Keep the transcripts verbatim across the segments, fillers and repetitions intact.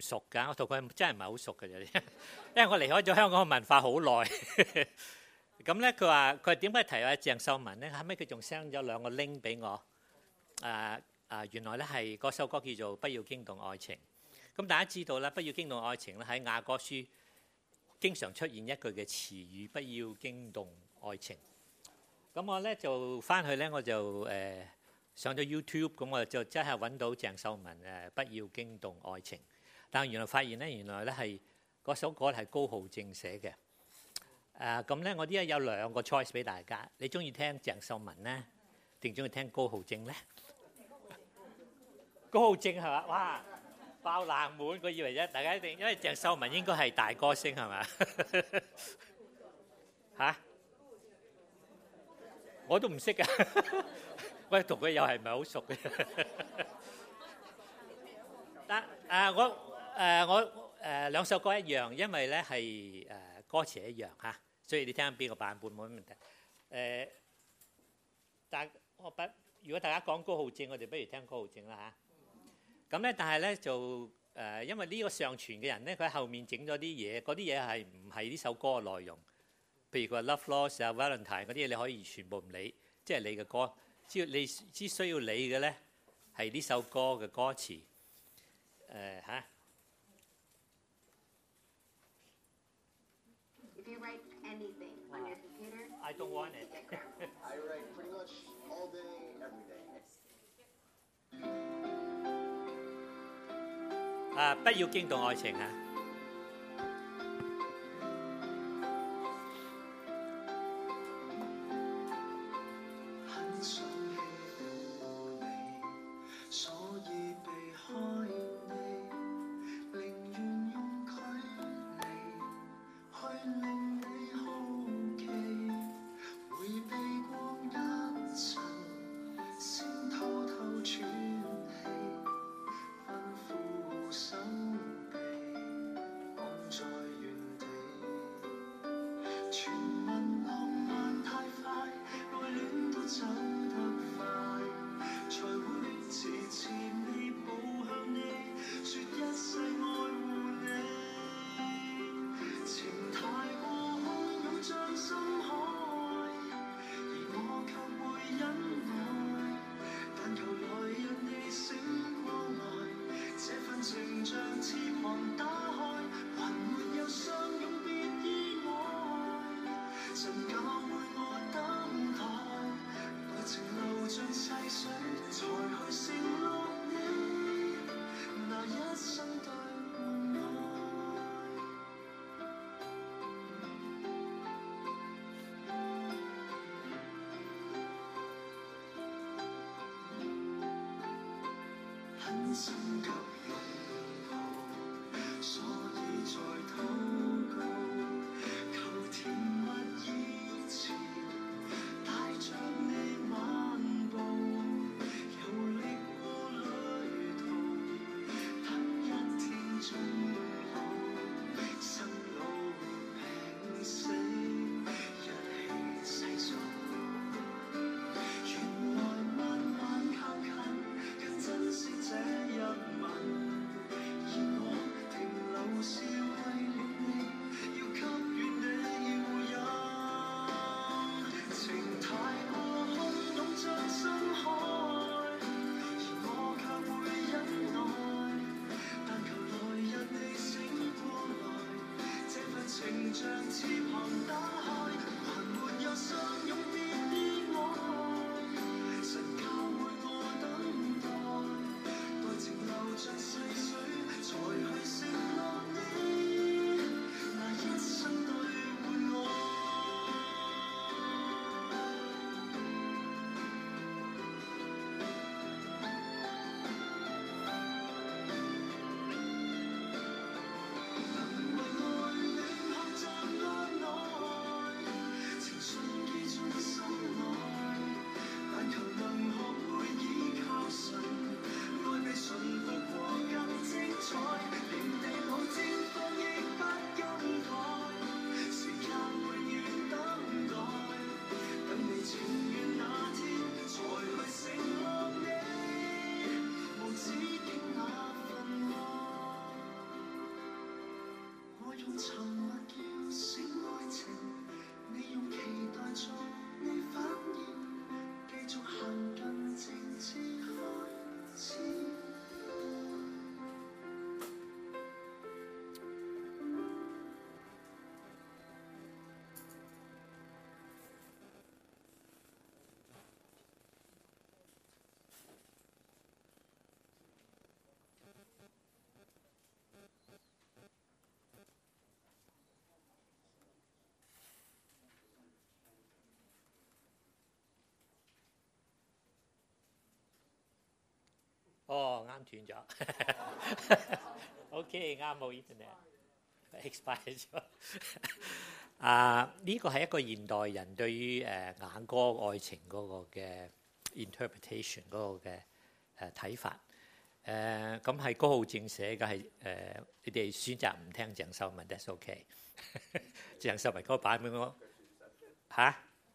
熟㗎，我同佢真係唔係好熟嘅啫，因為我離開咗香港嘅文化好耐。咁咧，佢話佢點解提阿鄭秀文咧？後尾佢仲 send 咗兩個 link 俾我。誒、啊、誒、啊，原來咧係嗰首歌叫做《不要驚動愛情》。咁大家知道啦，《不要驚動愛情》咧喺雅歌書經常出現一句嘅詞語，不要驚動愛情。咁我咧就翻去咧，我就誒、呃、上咗 YouTube，咁我就真係揾到鄭秀文誒《不要驚動愛情》。但係原來發現咧，原來咧係嗰首歌係高浩正寫嘅。誒咁咧，我呢家有兩個 choice 俾大家，你中意聽鄭秀文咧，定中意聽高浩正咧？高浩正係嘛？哇，爆冷門！我以為啫，大家一定因為鄭秀文應該係大歌星係嘛？嚇？我都唔識啊！喂，同佢又係唔係好熟嘅？但誒我誒我誒兩首歌一樣，因為咧係誒歌詞一樣嚇，所以你聽邊個版本冇乜問題。誒，但我不如果大家講高浩正，我哋不如聽高浩正啦嚇。咁咧，但係咧就誒，因為呢個上傳嘅人咧，佢喺後面整咗啲嘢，嗰啲嘢係唔係呢首歌嘅內容？譬如佢話 Love Lost 啊、Valentine 嗰啲嘢，你可以全部唔理，即係你嘅歌。只要你只需要理嘅咧，係呢首歌嘅歌詞。誒嚇。 If you write anything on your computer, I don't want it. I write pretty much all day, every day. 啊！不要驚動愛情啊！ 心急擁抱，所以在禱告，求甜蜜以前，帶着你漫步，遊歷過旅途，等一天終老，生老病死，一起細數。原來慢慢靠近，更珍惜這一吻，而我停留是為了你，要給予你護蔭。情太過空洞像深海，而我卻會忍耐，但求來日你醒過來，這份情像翅膀打開，還沒有相擁別意外，神教會我等待，待情流像逝水，才去承諾你，那一生對換愛。能為愛戀學習安耐，情信記在用沉默叫醒愛情，你用期待做你反應，繼續行近靜至開始。 哦，啱斷咗。OK， 啱冇 internet，expire 咗。啊，呢個係一個現代人對於誒雅歌愛情嗰個嘅 interpretation 嗰個嘅誒睇法。誒咁係高浩正寫嘅，係誒你哋選擇唔聽鄭秀文 ，that's OK。鄭秀文嗰個版本我嚇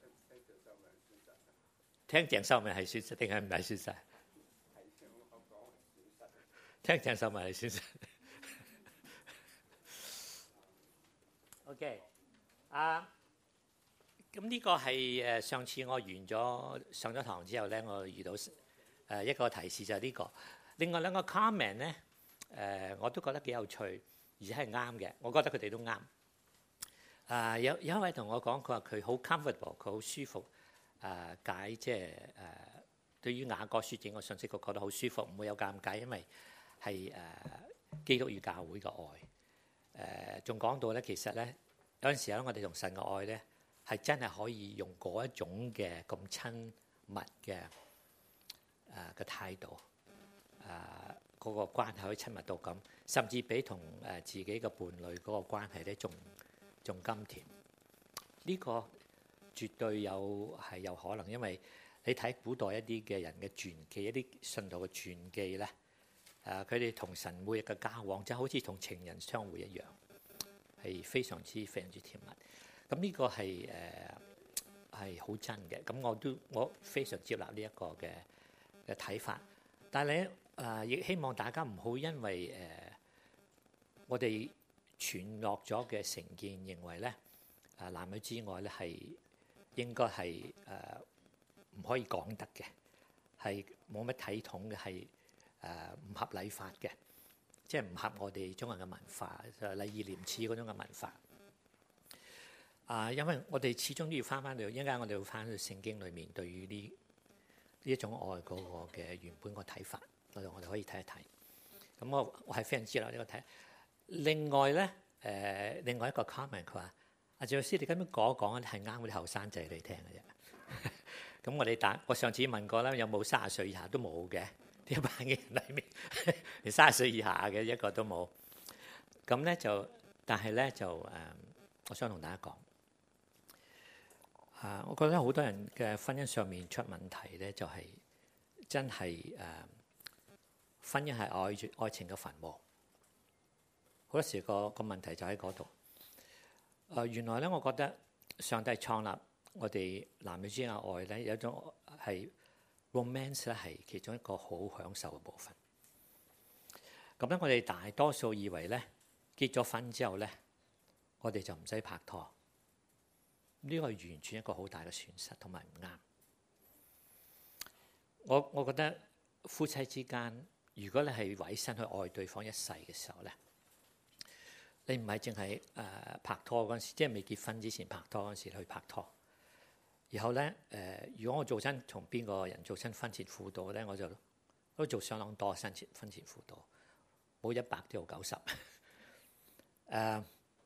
聽鄭秀文係損失定係唔係損失？聽鄭秀文係損失。OK， 啊，咁呢個係誒上次我完咗上咗堂之後咧，我遇到誒一個提示就係呢個。另外兩個 comment 咧，誒我都覺得幾有趣，而且係啱嘅。我覺得佢哋都啱。啊，有有一位同我講，佢話佢好 comfortable，佢好舒服。誒解即係誒對於雅歌書整個信息，佢覺得好舒服，唔會有尷尬，因為係誒基督與教會嘅愛。誒仲講到咧，其實咧有陣時咧，我哋同神嘅愛咧係真係可以用嗰一種嘅咁親密嘅誒嘅態度，誒嗰個關係可以親密到咁，甚至比同誒自己嘅伴侶嗰個關係咧仲仲甘甜。呢個絕對有係有可能，因為你睇古代一啲嘅人嘅傳記，一啲信徒嘅傳記咧。誒佢哋同神每日嘅交往，就好似同情人相會一樣，係非常之非常之甜蜜。咁呢個係誒係好真嘅。咁我都我非常接納呢一個嘅嘅睇法。但係咧誒，亦希望大家唔好因為誒、呃、我哋傳落咗嘅成見，認為咧誒男女之愛咧係應該係誒唔可以講得嘅，係冇乜體統嘅，係。誒唔合禮法嘅，即係唔合我哋中國人嘅文化，就禮義廉恥嗰種嘅文化。啊，因為我哋始終都要翻翻去，一陣間我哋會翻去聖經裏面對於呢呢一種愛嗰個嘅原本個睇法，我哋我哋可以睇一睇。咁我我係非常之啦呢個睇。另外咧，誒、呃、另外一個 comment 佢話：阿趙老師，你咁樣講一講咧，係啱我哋後生仔嚟聽嘅啫。咁我哋打我上次問過啦，有冇三十歲以下都冇嘅？呢一班嘅人裏面，連三十歲以下嘅一個都冇。咁咧就，但係咧就誒、呃，我想同大家講，啊，我覺得好多人嘅婚姻上面出問題咧，就係、是、真係誒、呃，婚姻係愛愛情嘅墳墓。好多時個個問題就喺嗰度。誒、呃，原來咧，我覺得上帝創立我哋男女之間嘅愛咧，有一種係。romance 咧係其中一個好享受嘅部分。咁咧，我哋大多數以為咧結咗婚之後咧，我哋就唔使拍拖。呢個係完全一個好大嘅損失，同埋唔啱。我我覺得夫妻之間，如果你係委身去愛對方一世嘅時候咧，你唔係淨係誒拍拖嗰陣時，即係未結婚之前拍拖嗰陣時去拍拖。然後咧，誒、呃，如果我做親同邊個人做親婚前輔導咧，我就都做相當多婚前婚前輔導，冇一百都有九十。誒，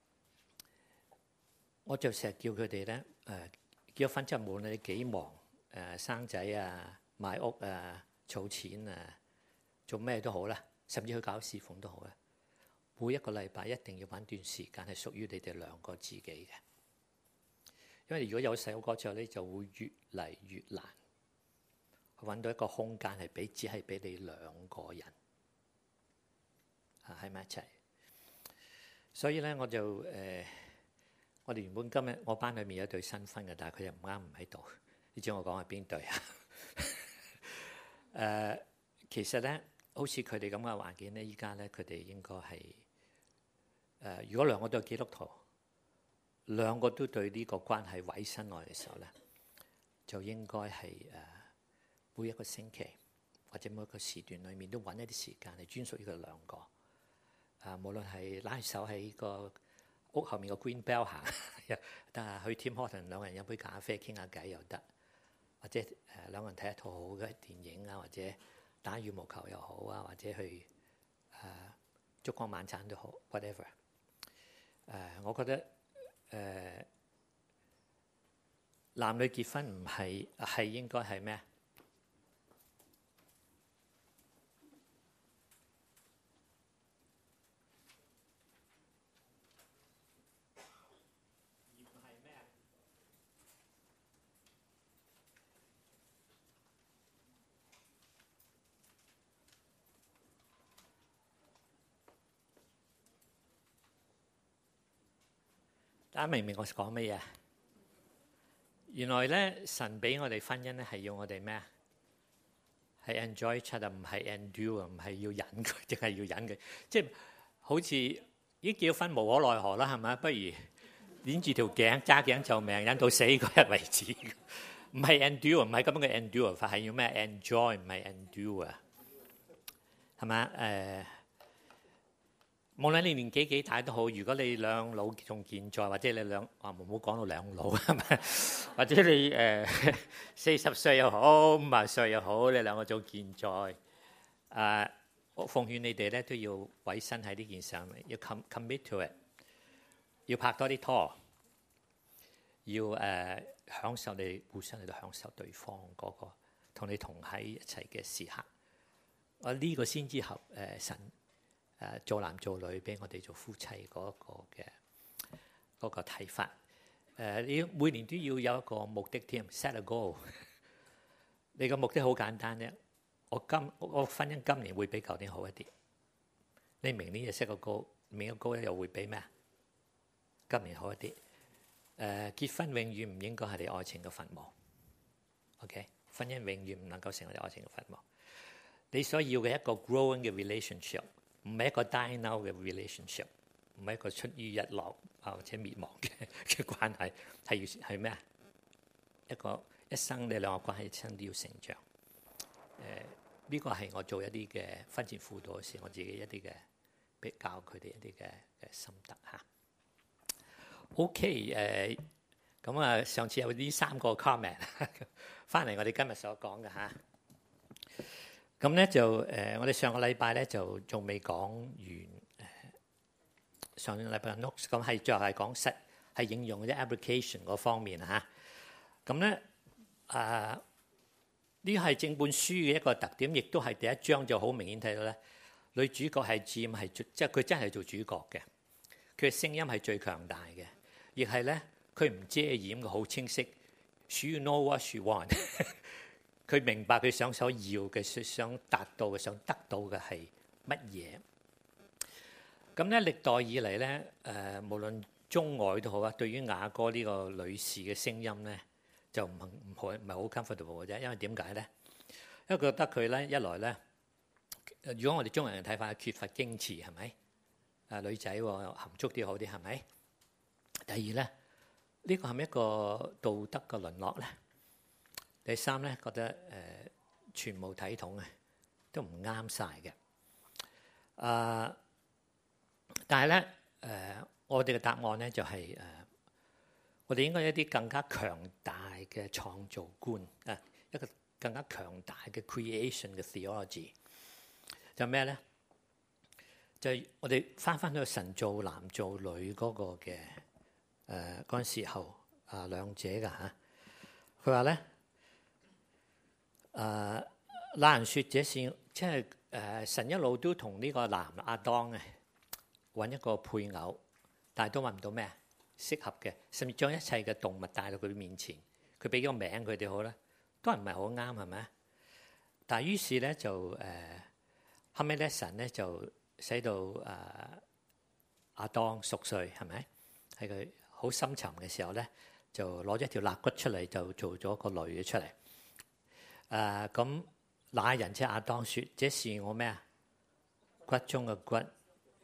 我就成日叫佢哋咧，誒、呃，結咗婚之後，無論你幾忙，誒、呃，生仔啊、買屋啊、儲錢啊、做咩都好啦，甚至去搞侍奉都好啦，每一個禮拜一定要揾段時間係屬於你哋兩個自己嘅。因為如果有細路哥之後咧，就會越嚟越難揾到一個空間係俾只係俾你兩個人啊喺埋一齊。所以咧，我就誒、呃，我哋原本今日我班裏面有一對新婚嘅，但係佢又唔啱唔喺度。你知我講係邊對啊？誒、呃，其實咧，好似佢哋咁嘅環境咧，依家咧佢哋應該係呃，如果兩個都係基督徒，兩個都對呢個關係委身愛嘅時候咧，就應該係誒、呃、每一個星期或者每一個時段裏面都揾一啲時間嚟專屬於佢哋兩個。啊，無論係拉手喺個屋後面個 Green Bell 行，得啊，去 Tim Horton 兩個人飲杯咖啡傾下偈又得，或者誒、呃、兩個人睇一套好嘅電影啊，或者打羽毛球又好啊，或者去誒、呃、燭光晚餐都好 ，whatever。誒、呃，我覺得誒、呃、男女結婚唔係係應該係咩？大家明唔明我講乜嘢？原來咧，神俾我哋婚姻咧，係要我哋咩啊？係 enjoy each other，唔係 endure，唔係要忍佢，淨係要忍佢。即係好似已經結咗婚，無可奈何啦，係咪？不如捏住條頸，揸頸就命，忍到死嗰日為止。唔係 endure，唔係咁樣嘅 endure 法，係要咩 enjoy，唔係 endure 啊？係咪啊？誒。無論你年紀幾大都好，如果你兩老仲健在，或者你兩啊唔好講到兩老係咪？或者你誒四十歲又好，五十歲又好，你兩個仲健在，誒、呃，我奉勸你哋咧都要委身喺呢件事上面，要 commit to it， 要拍多啲拖，要誒、呃、享受你互相嚟到享受對方嗰、那個同你同喺一齊嘅時刻。啊，呢個先至合誒神。誒做男做女，俾我哋做夫妻嗰個嘅嗰個睇法。誒，你每年都要有一個目的添 ，set a goal。你個目的好簡單啫，我今我婚姻今年會比舊年好一啲。你明年就 set 個 goal，明個 goal 又會比咩啊？今年好一啲。誒，結婚永遠唔應該係你愛情嘅墳墓。OK， 婚姻永遠唔能夠成為你愛情嘅墳墓。你所要嘅一個 growing 嘅 relationship。唔係一個 die now 嘅 relationship， 唔係一個出於日落啊或者滅亡嘅嘅關係，係要係咩啊？一個一生你兩個關係一生都要成長。誒、呃，呢個係我做一啲嘅婚前輔導嘅時，我自己一啲嘅比教佢哋一啲嘅嘅心得嚇。OK， 誒，咁啊，上次有呢三個 comment 翻嚟，我哋今日所講嘅嚇。咁咧就誒、呃，我哋上個禮拜咧就仲未講完誒、呃，上個禮拜 notes 咁係最後係講實係應用嘅 application 嗰方面嚇。咁咧啊，呢係整本書嘅一個特點，亦都係第一章就好明顯睇到咧，女主角係佔係即係佢真係做主角嘅，佢嘅聲音係最強大嘅，亦係咧佢唔遮掩嘅，好清晰。She know what she want 佢明白佢想所要嘅、想達到嘅、想得到嘅係乜嘢。咁咧，歷代以嚟咧，誒、呃、無論中外都好啊，對於雅歌呢個女士嘅聲音咧，就唔唔好唔係好 comfortable 嘅啫。因為點解咧？因為覺得佢咧一來咧，如果我哋中國人睇法，缺乏矜持係咪？啊，女仔含蓄啲好啲係咪？第二咧，呢、呢個係咪一個道德嘅淪落咧？第三咧，覺得誒、呃、全無體統嘅，都唔啱晒嘅。啊、呃，但係咧誒，我哋嘅答案咧就係、是、誒、呃，我哋應該有一啲更加強大嘅創造觀啊、呃，一個更加強大嘅 creation 嘅 theology。就咩咧？就係、是、我哋翻翻去神造男造女嗰個嘅誒嗰陣時候啊，兩者嘅嚇。佢話咧。誒，那人説這是即係誒神一路都同呢個男亞當嘅揾一個配偶，但係都揾唔到咩適合嘅，甚至將一切嘅動物帶到佢面前，佢俾個名佢哋好啦，都係唔係好啱係咪？但係於是咧就誒、呃、後尾咧神咧就使到誒亞當熟睡係咪？喺佢好深沉嘅時候咧，就攞咗一條肋骨出嚟，就做咗個女嘅出嚟。誒咁，那人即係亞當説：這是我咩啊？骨中嘅骨，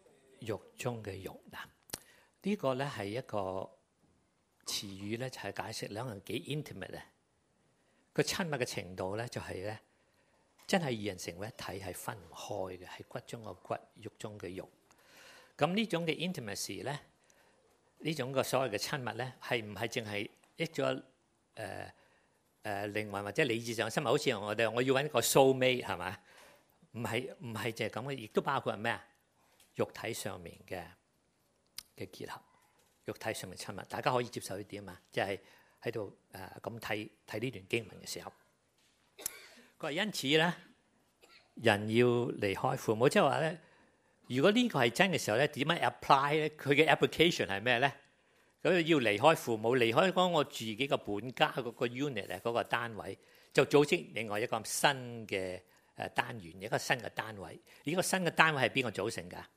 肉中嘅肉嗱，呢個咧係一個詞語咧，就係解釋兩個人幾 intimate 咧，個親密嘅程度咧就係咧，真係二人成為一體，係分唔開嘅，係骨中嘅骨，肉中嘅肉。咁呢種嘅 intimacy 咧，呢種個所謂嘅親密咧，係唔係淨係益咗誒誒靈魂或者理智上嘅親密？好似我哋我要揾一個 soulmate 係嘛？唔係唔係淨係咁嘅，亦都包括係咩啊？肉體上面嘅嘅結合，肉體上面親密，大家可以接受呢點啊？即係喺度誒咁睇睇呢段經文嘅時候，佢話因此咧，人要離開父母，即係話咧，如果呢個係真嘅時候咧，點樣 apply 咧？佢嘅 application 係咩咧？咁要離開父母，離開講我自己個本家嗰個 unit 啊，嗰個單位，就組織另外一個新嘅誒單元，一個新嘅單位。呢個新嘅單位係邊個組成㗎？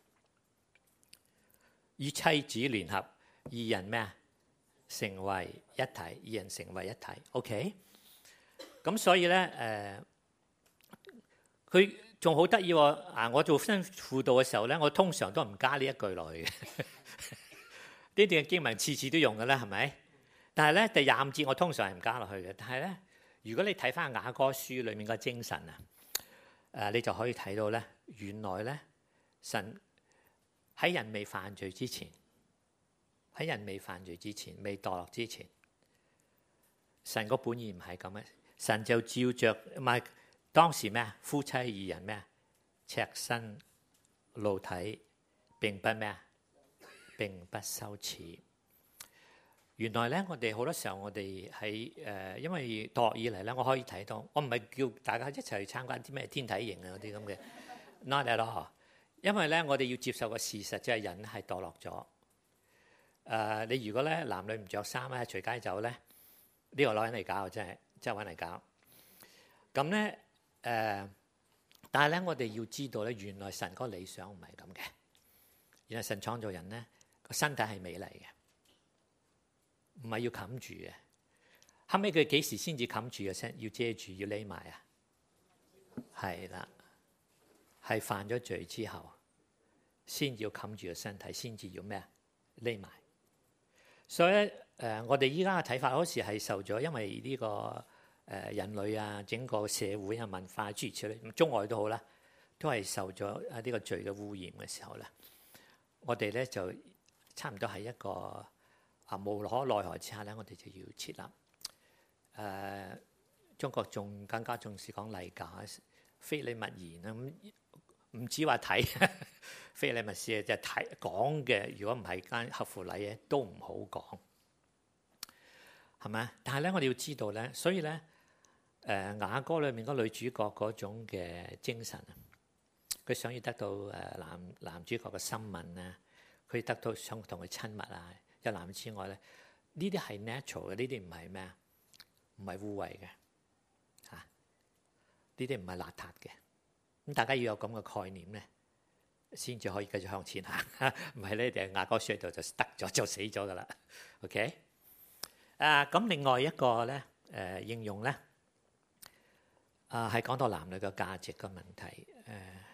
與妻子聯合，二人咩啊？成為一體，二人成為一體。OK，咁所以咧誒，佢仲好得意喎。啊，我做新輔導嘅時候咧，我通常都唔加呢一句落去嘅。呢段經文次次都用嘅啦，係咪？但係咧第廿五節我通常係唔加落去嘅。但係咧，如果你睇翻雅歌書裡面嘅精神啊，誒你就可以睇到咧，原來咧神喺人未犯罪之前，喺人未犯罪之前，未墮落之前，神個本意唔係咁嘅。神就照着唔係當時咩啊？夫妻二人咩啊？赤身露體並不咩啊？並不羞恥。原來咧，我哋好多時候我哋喺誒，因為墮落以嚟咧，我可以睇到，我唔係叫大家一齊去參加啲咩天體營啊嗰啲咁嘅 ，not at all。因為咧，我哋要接受個事實，即係人係墮落咗。誒、呃，你如果咧男女唔着衫咧，隨街走咧，呢個攞人嚟搞，真係真係揾嚟搞。咁咧誒，但係咧，我哋要知道咧，原來神嗰個理想唔係咁嘅。原來神創造人咧，個身體係美麗嘅，唔係要冚住嘅。後尾佢幾時先至冚住嘅聲？要遮住，要匿埋啊？係啦。係犯咗罪之後，先要冚住個身體，先至要咩啊？匿埋。所以咧，誒、呃，我哋依家嘅睇法，好似係受咗，因為呢、這個誒、呃、人類啊，整個社會啊、文化諸如此類，中外都好啦，都係受咗啊呢個罪嘅污染嘅時候咧，我哋咧就差唔多係一個啊無可奈何之下咧，我哋就要設立誒、呃、中國仲更加重視講禮教，非禮勿言啊咁。唔止話睇非禮勿視，就係睇講嘅。如果唔係間合乎禮嘅，都唔好講，係咪？但係咧，我哋要知道咧，所以咧，誒雅歌裏面嗰女主角嗰種嘅精神啊，佢想要得到誒男男主角嘅心吻啊，佢得到想同佢親密啊，一男之外咧，呢啲係 natural 嘅，呢啲唔係咩啊？唔係污穢嘅嚇，呢啲唔係邋遢嘅。咁大家要有咁嘅概念咧，先至可以繼續向前行。唔係咧，就雅歌書喺度就得咗，就死咗噶啦。OK，啊咁另外一個咧，誒、呃、應用咧，啊係講到男女嘅價值嘅問題。誒、呃、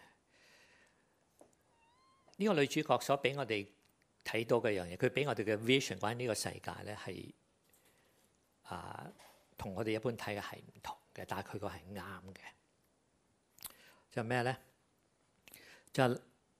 呢、這個女主角所俾我哋睇到嘅樣嘢，佢俾我哋嘅 vision 關於呢個世界咧係啊同我哋一般睇嘅係唔同嘅，但係佢個係啱嘅。就咩咧？就誒、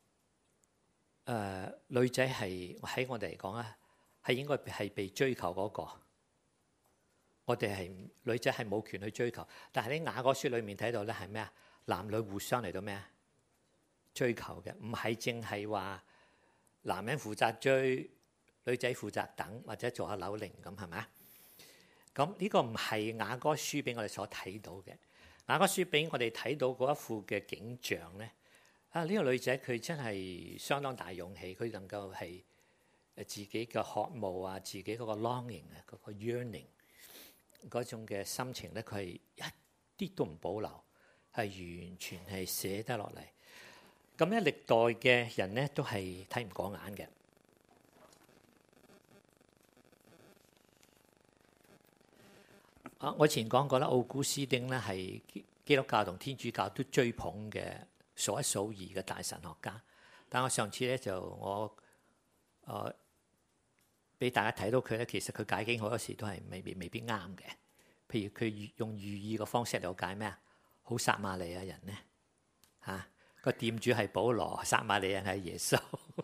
呃、女仔係喺我哋嚟講啊，係應該係被追求嗰、那個。我哋係女仔係冇權去追求，但係喺雅歌書裏面睇到咧係咩啊？男女互相嚟到咩啊？追求嘅，唔係淨係話男人負責追，女仔負責等或者做下扭鈴咁，係咪啊？咁呢個唔係雅歌書俾我哋所睇到嘅。雅歌書俾我哋睇到嗰一副嘅景象咧，啊呢、這個女仔佢真係相當大勇氣，佢能夠係誒自己嘅渴慕啊，自己嗰個 longing 啊，嗰個 yearning 嗰種嘅心情咧，佢係一啲都唔保留，係完全係寫得落嚟。咁咧，歷代嘅人咧都係睇唔過眼嘅。啊！我以前講過啦，奧古斯丁咧係基督教同天主教都追捧嘅數一數二嘅大神學家。 但我上次咧就我誒俾、呃、大家睇到佢咧，其實佢解經好多時都係未必未必啱嘅。譬如佢用寓意嘅方式嚟解咩啊？好撒瑪利亞人咧嚇，個店主係保羅，撒瑪利亞人係耶穌。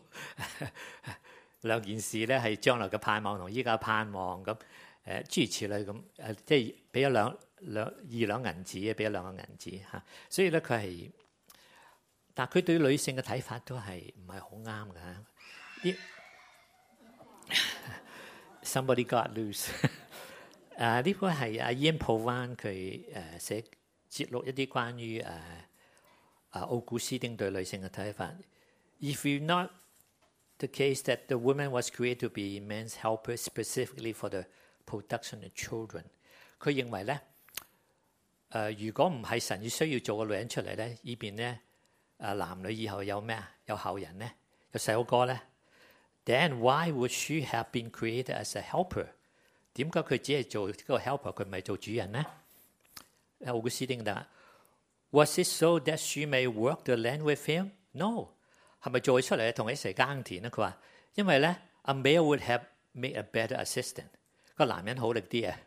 兩件事咧係將來嘅盼望同依家盼望咁誒，諸如此類咁誒，即係俾咗兩兩二兩銀紙，俾咗兩個銀紙嚇。所以咧佢係，但係佢對女性嘅睇法都係唔係好啱嘅。Somebody got loose 誒呢個係阿 Ian Povan 佢誒寫節錄一啲關於誒啊奧古斯丁對女性嘅睇法。If you not the case that the woman was created to be man's helper specifically for the production of children， 佢認為咧誒、呃，如果唔係神要需要做個女人出嚟咧，以便咧誒男女以後有咩啊？有後人咧，有細佬哥咧 ，then why would she have been created as a helper？ 點解佢只係做嗰個 helper， 佢唔係做主人咧？奧古斯丁答 ：Was it so that she may work the land with him? No。係咪做佢出嚟同佢一齊耕田咧？佢話因為咧，a male would have made a better assistant。個男人好力啲啊！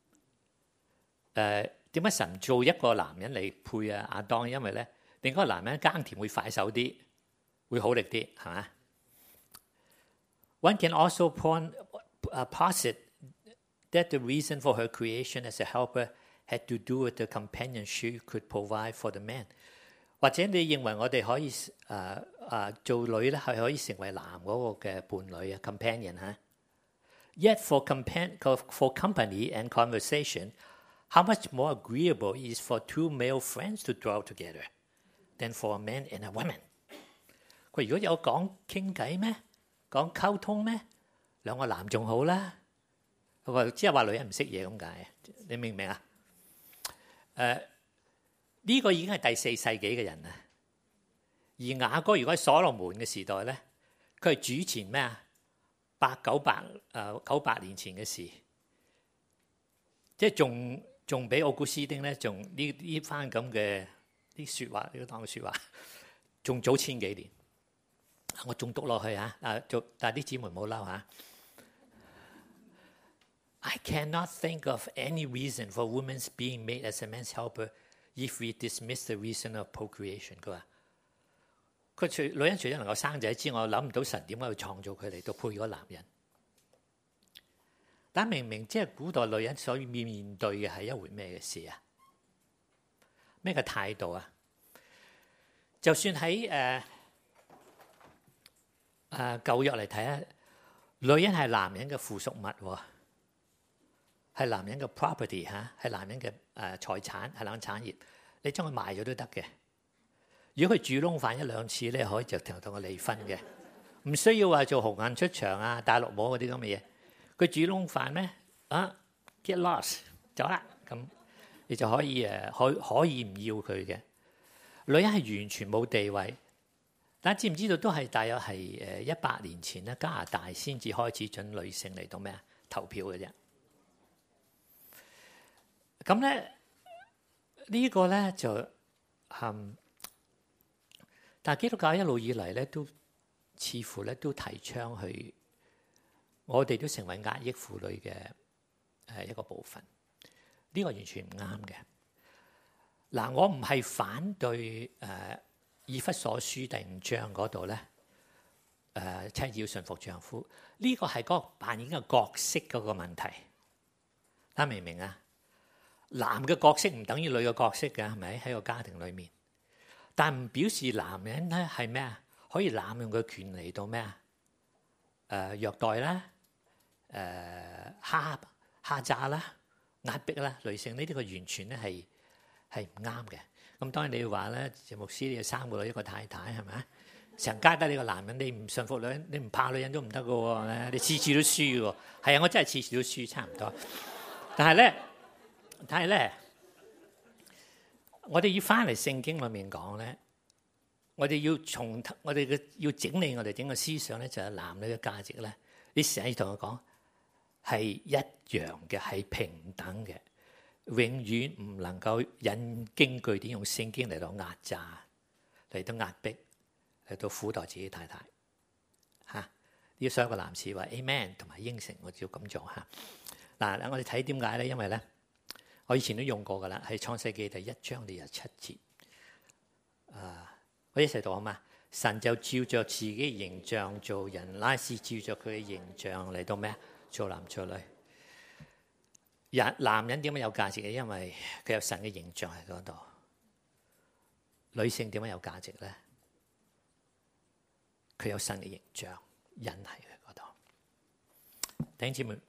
誒點解神做一個男人嚟配啊亞當？因為咧，另一個男人耕田會快手啲，會好力啲，係嘛 ？One can also point uh, posit that the reason for her creation as a helper had to do with the companion she could provide for the man。或者你認為我哋可以誒誒、呃呃、做女咧係可以成為男嗰個嘅伴侶啊 companion 嚇。Yet for compan for company and conversation, how much more agreeable is for two male friends to dwell together than for a man and a woman？ 佢如果有講傾偈咩，講溝通咩，兩個男仲好啦。佢即係話女人唔識嘢咁解，你明唔明啊？誒、呃。呢個已經係第四世紀嘅人啦，而雅歌如果喺所羅門嘅時代咧，佢係主前咩啊？八九百誒九百年前嘅事，即係仲仲比奧古斯丁咧，仲呢呢番咁嘅啲説話，呢個當嘅説話，仲早千幾年。我仲讀落去嚇，啊做，但係啲姊妹唔好嬲嚇。I cannot think of any reason for women's being made as a man's helper。If we dismiss the reason of procreation， 佢話佢除女人除咗能夠生仔之外，我諗唔到神點解要創造佢嚟到配嗰個男人。但明明即係古代女人所面面對嘅係一回咩嘅事啊？咩嘅態度啊？就算喺誒誒舊約嚟睇啊，女人係男人嘅附屬物喎。係男人嘅 property 嚇，係男人嘅誒財產，係男人產業。你將佢賣咗都得嘅。如果佢煮窿飯一兩次咧，可以就同同佢離婚嘅，唔需要話做紅顏出牆啊、大陸舞嗰啲咁嘅嘢。佢煮窿飯咩啊 ？Get lost 走啦，咁你就可以誒可可以唔要佢嘅。女人係完全冇地位。但知唔知道都係大約係誒一百年前咧，加拿大先至開始準女性嚟到咩啊投票嘅啫。咁咧呢個咧就嗯，但係基督教一路以嚟咧都似乎咧都提倡去，我哋都成為壓抑婦女嘅誒一個部分。呢個完全唔啱嘅。嗱，我唔係反對誒以弗所書第五章嗰度咧誒妻子要順服丈夫，呢個係嗰個扮演嘅角色嗰個問題。大家明唔明啊？男嘅角色唔等於女嘅角色嘅，係咪喺個家庭裏面？但唔表示男人咧係咩啊？可以濫用佢權嚟到咩啊？誒、呃、虐待啦，誒蝦蝦詐啦，壓迫啦，女性呢啲個完全咧係係唔啱嘅。咁當然你要話咧，謝牧師你有三個女一個太太係咪？成家得你個男人，你唔順服女人，你唔怕女人都唔得嘅喎，你次次都輸嘅喎。係啊，我真係次次都輸，差唔多。但係咧。但係咧，我哋要翻嚟聖經裏面講咧，我哋要從我哋嘅要整理我哋整個思想咧，就係男女嘅價值咧。你成日要同佢講係一樣嘅，係平等嘅，永遠唔能夠引經據典用聖經嚟到壓榨，嚟到壓迫嚟到苦待自己太太嚇。呢所有個男士話 Amen 同埋應承我要咁做嚇。嗱，我哋睇點解咧？因為咧，我以前都用過噶啦，係創世記第一章第十七節。啊，我一齊讀好嘛？神就照着自己形象做人，乃是照着佢嘅形象嚟到咩啊？做男做女。人男人點解有價值嘅？因為佢有神嘅形象喺嗰度。女性點解有價值咧？佢有神嘅形象，人喺佢嗰度。弟兄姊妹，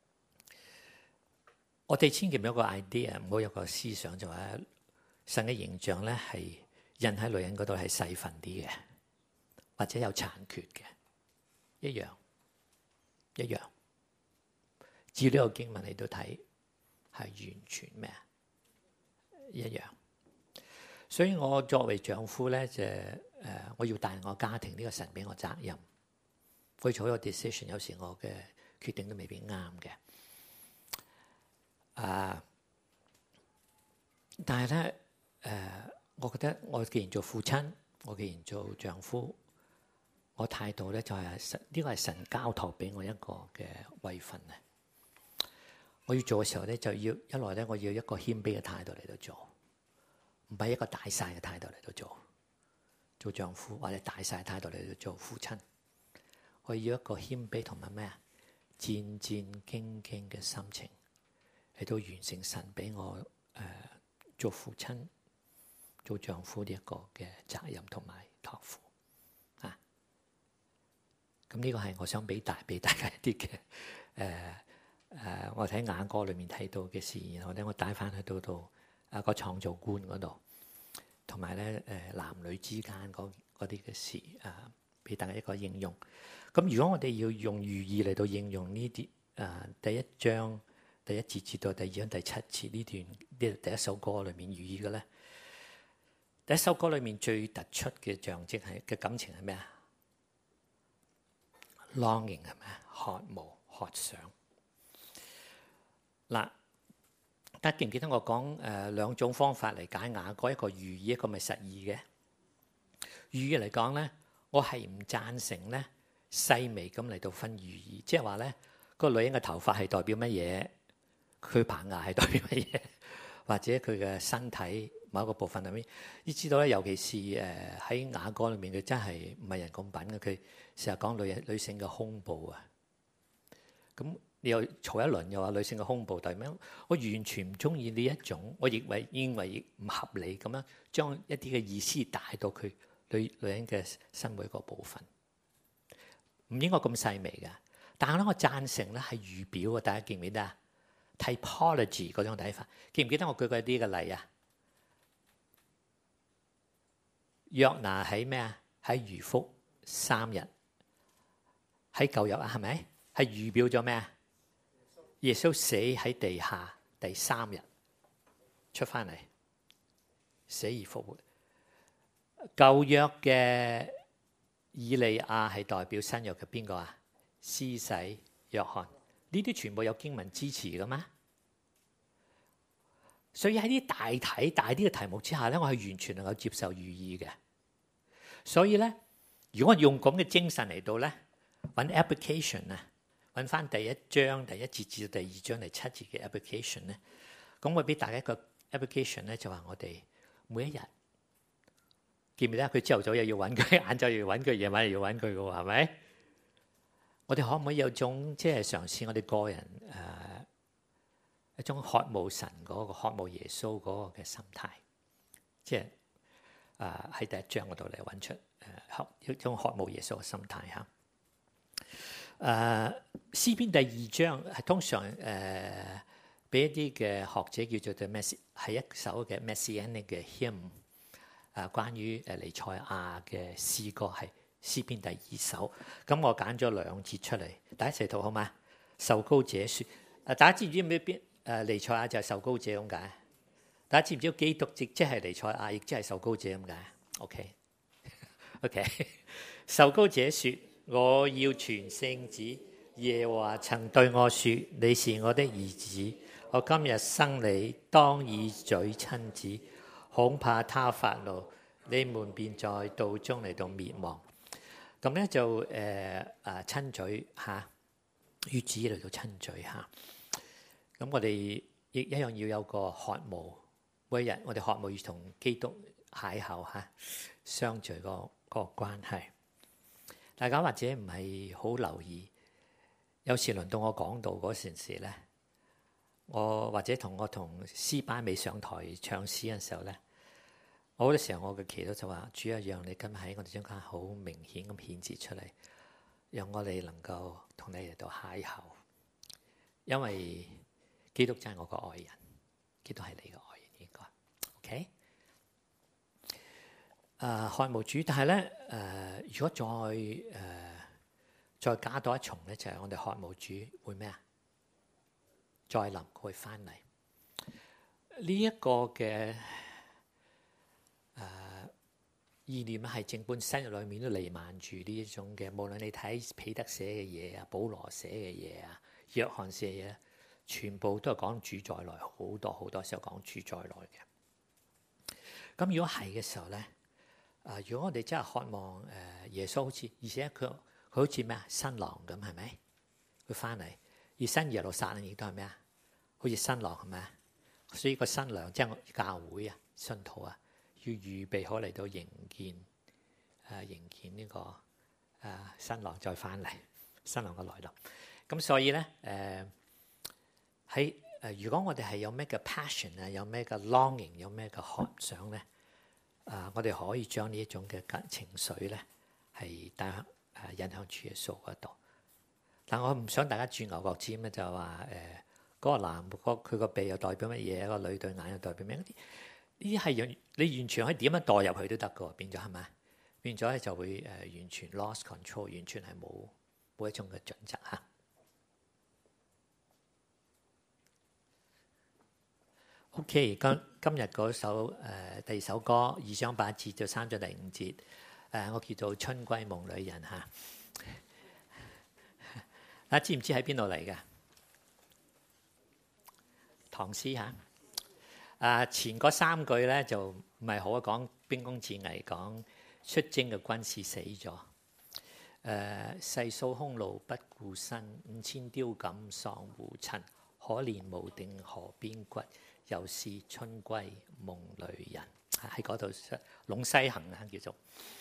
我哋千祈唔好有個 idea，唔好有個思想，就話神嘅形象咧係人喺女人嗰度係細份啲嘅，或者有殘缺嘅，一樣一樣。照呢個經文你都睇係完全咩啊？一樣。所以我作為丈夫咧，就誒我要帶我家庭，呢個神俾我責任。我做一個 decision， 有時我嘅決定都未必啱嘅。啊！但係咧誒，我覺得我既然做父親，我既然做丈夫，我態度咧就係神，呢個係神交託俾我一個嘅位份啊！我要做嘅時候咧，就要一來咧，我要一個謙卑嘅態度嚟到做，唔係一個大晒嘅態度嚟到做。做丈夫或者大晒態度嚟到做父親，我要一個謙卑同埋咩啊？戰戰兢兢嘅心情嚟到完成神俾我誒、呃、做父親、做丈夫呢一個嘅責任同埋託付啊！咁呢個係我想俾大俾大家一啲嘅誒。誒、呃，我睇雅歌裏面睇到嘅事，然後咧我帶翻去到到啊個創造觀嗰度，同埋咧誒男女之間嗰啲嘅事啊，俾大家一個應用。咁如果我哋要用寓意嚟到應用呢啲啊第一章第一節至到第二章第七節呢段呢第一首歌裏面寓意嘅咧，第一首歌裏面最突出嘅象徵係嘅感情係咩啊？Longing 係咩？渴慕、渴想。嗱，大家記唔記得我講誒、呃、兩種方法嚟解雅歌，一個寓意，一個咪實意嘅。寓意嚟講咧，我係唔贊成咧細微咁嚟到分寓意，即係話咧個女人嘅頭髮係代表乜嘢，佢棚牙係代表乜嘢，或者佢嘅身體某一個部分係咩？你知道咧，尤其是誒喺雅歌裏面，佢真係唔係人咁品嘅，佢成日講女人女性嘅胸部啊，咁。你又嘈一輪，又話女性嘅胸部代表咩？我完全唔中意呢一種，我認為認為唔合理咁樣將一啲嘅意思帶到佢女女人嘅身體嗰部分，唔應該咁細微嘅。但係咧，我贊成咧係預表啊！大家記唔記得啊 ？Typology 嗰種睇法，記唔記得我舉過一啲嘅例啊？約拿喺咩啊？喺魚腹三日，喺舊約啊，係咪？係預表咗咩啊？耶穌死喺地下第三日出翻嚟，死而復活。舊約嘅以利亞係代表新約嘅邊個啊？施洗約翰，呢啲全部有經文支持噶嘛？所以喺啲大體大啲嘅題目之下咧，我係完全能夠接受寓意嘅。所以咧，如果我用咁嘅精神嚟到咧，揾 application 啊。揾翻第一章第一節至到第二章第七節嘅 application 咧，咁我俾大家一個 application 咧，就話我哋每一日記唔記得佢朝頭早又要揾佢，晏晝又要揾佢，夜晚又要揾佢嘅喎，係咪？我哋可唔可以有種即係嘗試我哋個人誒、呃、一種渴慕神嗰個渴慕耶穌嗰個嘅心態，即係誒喺第一章嗰度嚟揾出誒渴一種渴慕耶穌嘅心態嚇。誒、uh, 詩篇第二章係通常誒俾、uh, 一啲嘅學者叫做 the mess 係一首嘅 messianic 嘅 hymn 誒、uh, 關於誒彌賽亞嘅詩歌係詩篇第二首。咁我揀咗兩節出嚟，大家一齊讀好嗎？受膏者説：誒大家知唔知咩邊誒彌賽亞就係受膏者咁解？大家知唔知基督即即係彌賽亞，亦即係受膏者咁解 ？OK OK， 受膏者説。我要傳聖旨，耶和華曾對我説：你是我的兒子，我今日生你，當以嘴親子，恐怕他發怒， 你們便在道中嚟到滅亡。咁咧就誒誒親嘴嚇，與主嚟到親嘴嚇。咁我哋亦一樣要有個渴慕，每一日我哋渴慕要同基督邂逅嚇相聚個個關係。大家或者唔係好留意，有時輪到我講道嗰陣時咧，我或者同我同詩班未上台唱詩嘅時候咧。好多時候我嘅祈禱就話：主啊，讓你今日喺我哋中間好明顯咁顯示出嚟，讓我哋能夠同你嚟到邂逅。因為基督真係我個愛人，基督係你嘅愛人應該。OK？誒，渴慕主，但係咧誒，如果再誒、呃、再加多一重咧，就係、是、我哋渴慕主會咩啊？再臨佢會翻嚟呢一個嘅。誒、uh, 意念係整本新約裏面都瀰漫住呢一種嘅，無論你睇彼得寫嘅嘢啊、保羅寫嘅嘢啊、約翰寫嘅嘢，全部都係講主再來，好多好多時候講主再來嘅。咁如果係嘅時候咧，誒、uh, 如果我哋真係渴望誒、uh, 耶穌好似，而且佢佢好似咩啊新郎咁係咪？佢翻嚟，而新耶路撒冷亦都係咩啊？好似新郎係咪啊？所以個新娘即係教會啊、信徒啊。要預備好嚟到迎見，誒、呃、迎見呢、這個誒、呃、新郎再翻嚟，新郎嘅來臨。咁所以咧，誒喺誒如果我哋係有咩嘅 passion 啊，有咩嘅 longing， 有咩嘅渴想咧，啊、呃，我哋可以將呢一種嘅情緒咧係帶向誒引向主耶穌嗰度。但我唔想大家轉牛角尖咧，就話誒嗰個男嗰佢個鼻又代表乜嘢，個女對眼又代表咩？呢啲係用你完全可以點樣代入去都得㗎，變咗係咪？變咗咧就會誒、呃、完全 lost control，完全係冇冇一種嘅準則嚇。OK，今今日嗰首誒、呃、第二首歌二章八節到三章第五節，誒、呃、我叫做春閨夢裏人嚇。大家知唔知喺邊度嚟嘅？唐詩嚇。啊，前嗰三句咧就唔係好講兵工戰危，講出征嘅軍士死咗。誒、呃，細數匈奴不顧身，五千貂錦喪胡塵。可憐無定河邊骨，又是春閨夢裏人。喺嗰度隴西行啊，叫做。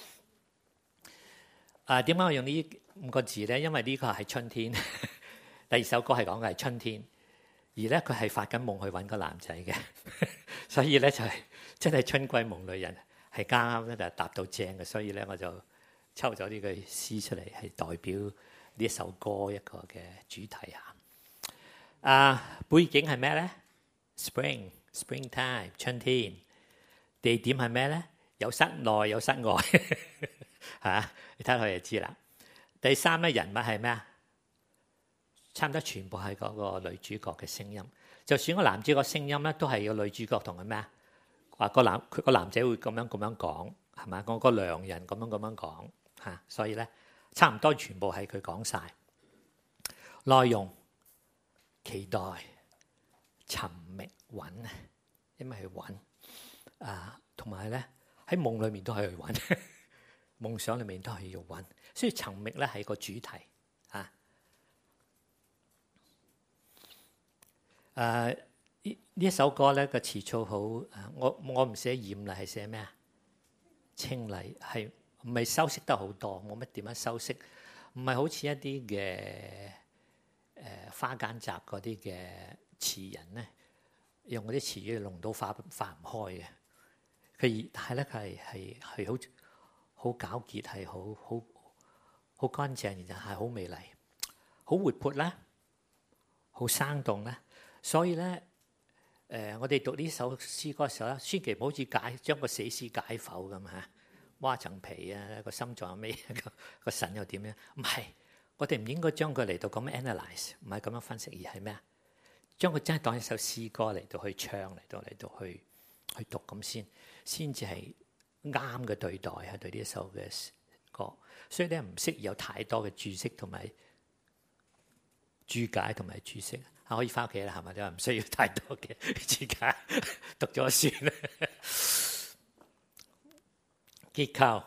啊，點解我用呢五個字咧？因為呢個係春天。第二首歌係講嘅係春天。而咧佢係發緊夢去揾個男仔嘅，所以咧就係、是、真係春閨夢裏人，係啱啱咧就答到正嘅，所以咧我就抽咗呢句詩出嚟，係代表呢一首歌一個嘅主題啊。啊，背景係咩咧 ？Spring, springtime， 春天。地點係咩咧？有室內有室外，嚇、啊、你睇佢就知啦。第三咧，人物係咩啊？差唔多全部係嗰個女主角嘅聲音，就算個男主角聲音咧，都係個女主角同佢咩啊？話個男佢個男仔會咁樣咁樣講，係咪？個個良人咁樣咁樣講嚇，所以咧差唔多全部係佢講晒。內容期待、尋覓、揾啊，因為去揾啊，同埋咧喺夢裏面都係去揾，夢想裏面都係要揾，所以尋覓咧係個主題啊。誒呢呢一首歌咧個詞操好，我我唔寫豔麗，係寫咩啊？清麗，係唔係修飾得好多？冇乜點樣修飾，唔係好似一啲嘅誒花間集嗰啲嘅詞人咧，用嗰啲詞語濃到化化唔開嘅。佢但係咧佢係係係好好糾結，係好好好乾淨，然後係好美麗，好活潑啦，好生動啦。所以咧，誒、呃，我哋讀呢首詩歌嘅時候咧，千祈唔好似解將個死屍解剖咁嚇，挖層皮啊，個心臟有咩，個腎又點樣？唔係，我哋唔應該將佢嚟到咁 analyse， 唔係咁樣分析，而係咩啊？將佢真係當一首詩歌嚟到去唱，嚟到嚟到去去讀咁先，先至係啱嘅對待啊！對呢一首嘅歌，所以咧唔適宜有太多嘅注釋同埋注解同埋注釋。可以翻屋企啦，係咪？唔需要太多嘅注解，讀咗算啦。 結構。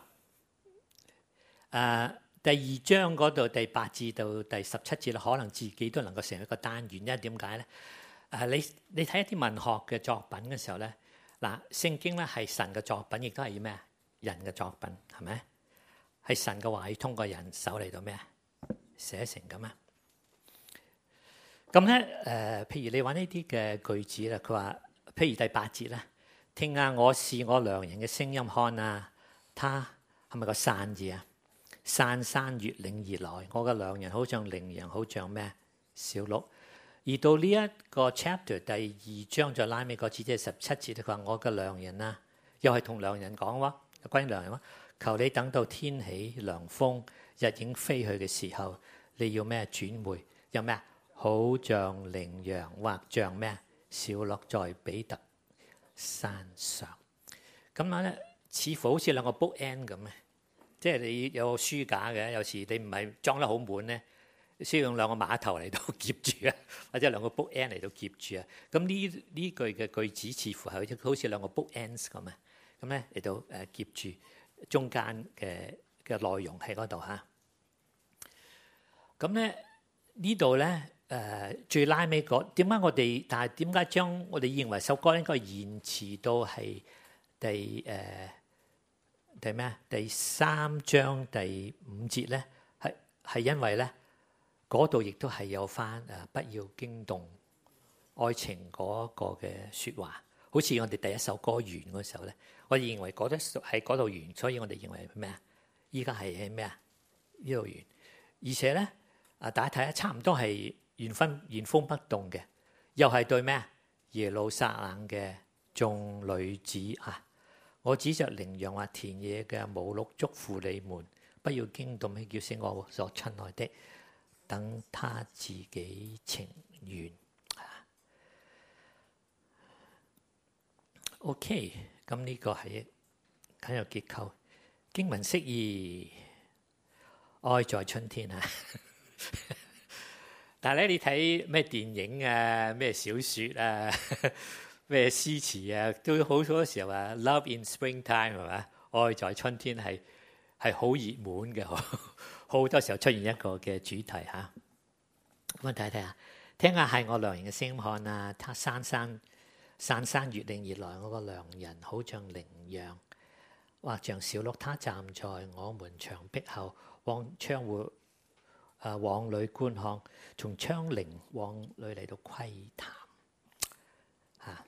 啊，第二章嗰度第八至到第十七節咧，可能自己都能夠成為一個單元，因為點解咧？啊，你你睇一啲文學嘅作品嘅時候咧，嗱，聖經咧係神嘅作品，亦都係咩啊？人嘅作品，係咪？係神嘅話語通過人手嚟到咩啊？寫成咁啊！咁咧誒，譬如你揾呢啲嘅句子啦，佢話，譬如第八節啦，聽啊，我是我良人嘅聲音，看啊，他係咪個散字啊？姍姍越嶺而來，我嘅良人好像羚羊，好像咩？小鹿。而到呢一個 chapter 第二章再拉尾個字，即係十七節，佢話我嘅良人啊，又係同良人講喎，關於良人喎，求你等到天起涼風，日影飛去嘅時候，你要咩轉回？有咩啊？好像羚羊或像咩？小鹿在比特山上。咁樣咧，似乎好似兩個 book end 咁嘅。即係你有個書架嘅，有時你唔係裝得好滿咧，需要用兩個碼頭嚟到夾住啊，或者兩個 book end 嚟到夾住啊。咁呢呢句嘅句子似乎係好似兩個 book ends 咁啊。咁咧嚟到誒夾住中間嘅嘅內容喺嗰度嚇。咁咧呢度咧誒最拉尾嗰點解我哋？但係點解將我哋認為首歌應該延遲到係第誒？呃第咩啊？第三章第五節咧，係係因為咧嗰度亦都係有翻誒，不要驚動愛情嗰個嘅説話。好似我哋第一首歌完嗰時候咧，我認為嗰啲喺嗰度完，所以我哋認為咩啊？依家係喺咩啊？呢度完，而且咧啊，大家睇下，差唔多係原封原封不動嘅，又係對咩啊？耶路撒冷嘅眾女子啊！我指着羚羊或田野嘅母鹿囑咐你們，不要驚動，叫聲我所親愛的，等他自己情願。OK， 咁呢個係緊有結構。經文釋義，愛在春天啊！但係咧，你睇咩電影啊，咩小説啊？咩詩詞啊，都好多時候話 Love in springtime 係嘛？愛在春天係係好熱門嘅，好多時候出現一個嘅主題嚇。咁啊睇睇下，聽下係我良人嘅聲音，看啊，他姍姍姍姍越嶺而來，我個良人好像羚羊，或像小鹿，他站在我們牆壁後，往窗戶啊往裏觀看，從窗棂往裏嚟到窺探嚇。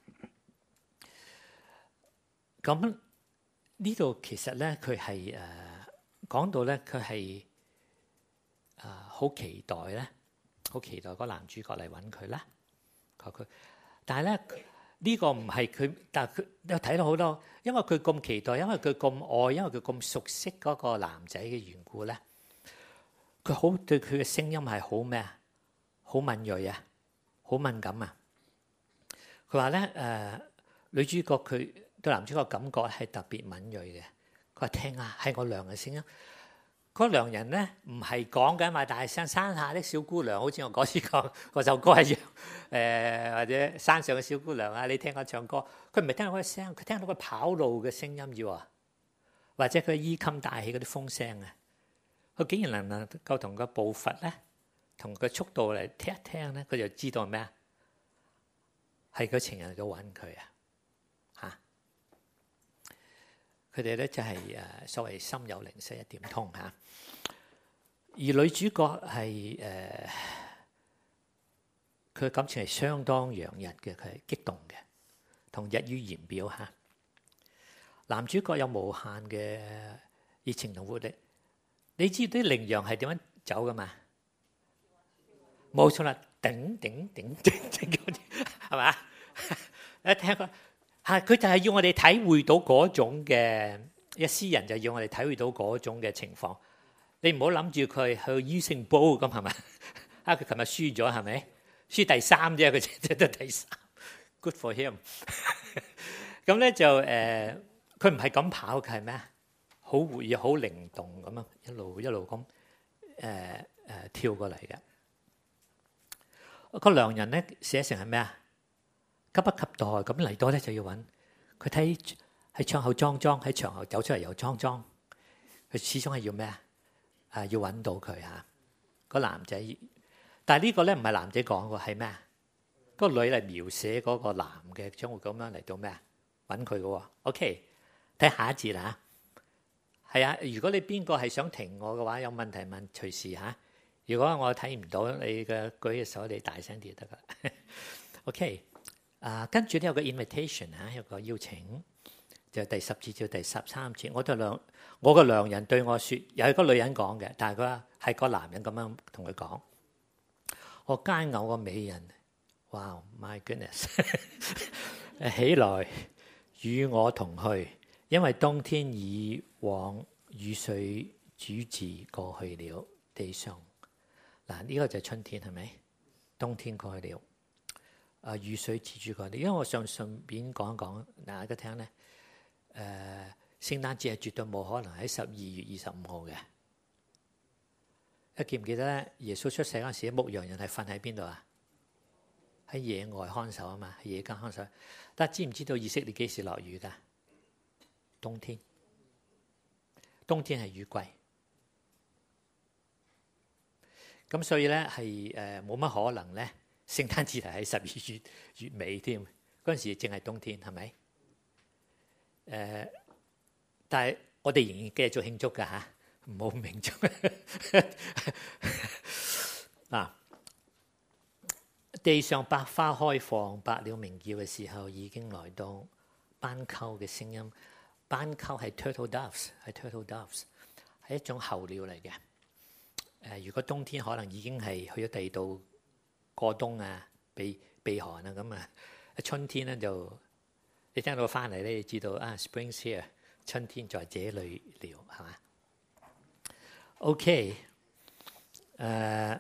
咁呢度其實咧，佢係誒講到咧，佢係誒好期待咧，好期待個男主角嚟揾佢啦。求佢，但係咧呢個唔係佢，但係佢又睇到好多，因為佢咁期待，因為佢咁愛，因為佢咁熟悉嗰個男仔嘅緣故咧，佢好對佢嘅聲音係好咩啊？好敏鋭啊，好敏感啊。佢話咧誒，女主角佢對男主角感覺係特別敏鋭嘅。佢話聽啊，係我良人聲音。嗰良人咧唔係講緊話大山山下的小姑娘，好似我嗰次講嗰首歌一樣。誒、呃、或者山上嘅小姑娘啊，你聽我唱歌，佢唔係聽到嗰個聲，佢聽到佢跑路嘅聲音啫喎，或者佢衣襟帶起嗰啲風聲啊。佢竟然能能夠同個步伐咧，同個速度嚟聽一聽咧，佢就知道咩啊？係個情人嚟到揾佢啊！嚇，佢哋咧就係誒所謂心有靈犀一點通嚇。而女主角係誒，佢嘅感情係相當洋溢嘅，佢係激動嘅，同溢於言表嚇。男主角有無限嘅熱情同活力。你知啲羚羊係點樣走噶嘛？冇錯啦，頂頂頂頂頂嗰啲係嘛？一聽過嚇，佢就係要我哋體會到嗰種嘅，一詩人就要我哋體會到嗰種嘅情況。你唔好諗住佢去優勝波咁係咪？啊，佢琴日輸咗係咪？輸第三啫，佢只得第三。Good for him。咁咧就誒，佢唔係咁跑，佢係咩啊？好活躍、好靈動咁啊，一路一路咁誒誒跳過嚟嘅。個良人咧寫成係咩啊？急不及待咁嚟到咧就要揾佢睇喺窗口裝裝，喺牆後走出嚟又裝裝，佢始終係要咩啊？啊，要揾到佢嚇個男仔。但係呢個咧唔係男仔講嘅，係咩啊？個女嚟描寫嗰個男嘅將會咁樣嚟到咩啊？揾佢嘅喎。OK，睇下一節啦。係啊，如果你邊個係想停我嘅話，有問題問隨時嚇。如果我睇唔到你嘅舉嘅手，你大聲啲就得噶啦。OK，啊，跟住呢有個 invitation 嚇，有個邀請，就第十節至第十三節。我對良我個良人對我説，又係個女人講嘅，但係佢係個男人咁樣同佢講。我佳偶個美人，哇 my goodness， 起來與我同去，因為冬天已往雨水主治過去了，地上嗱呢個就係春天係咪？冬天過去了，啊雨水主治過去了。因為我想順便講一講大家聽咧，誒聖誕節係絕對冇可能喺十二月二十五號嘅。你記唔記得咧？耶穌出世嗰陣時，牧羊人係瞓喺邊度啊？喺野外看守啊嘛，喺野間看守。但係知唔知道以色列幾時落雨㗎？冬天，冬天係雨季。咁所以咧係誒冇乜可能咧，聖誕節係喺十二月月尾添。嗰陣時正係冬天，係咪？誒、呃，但係我哋仍然繼續慶祝㗎嚇。唔好明咗嗱，地上百花開放，百鳥鳴叫嘅時候已經來到。斑鳩嘅聲音，斑鳩係 turtle doves， 係 turtle doves， 係一種候鳥嚟嘅。誒、呃，如果冬天可能已經係去咗第二度過冬啊，避避寒啊咁啊，春天咧就你聽到翻嚟咧，你知道啊 ，Spring's here， 春天在這裏了，係嘛？OK， 誒、uh,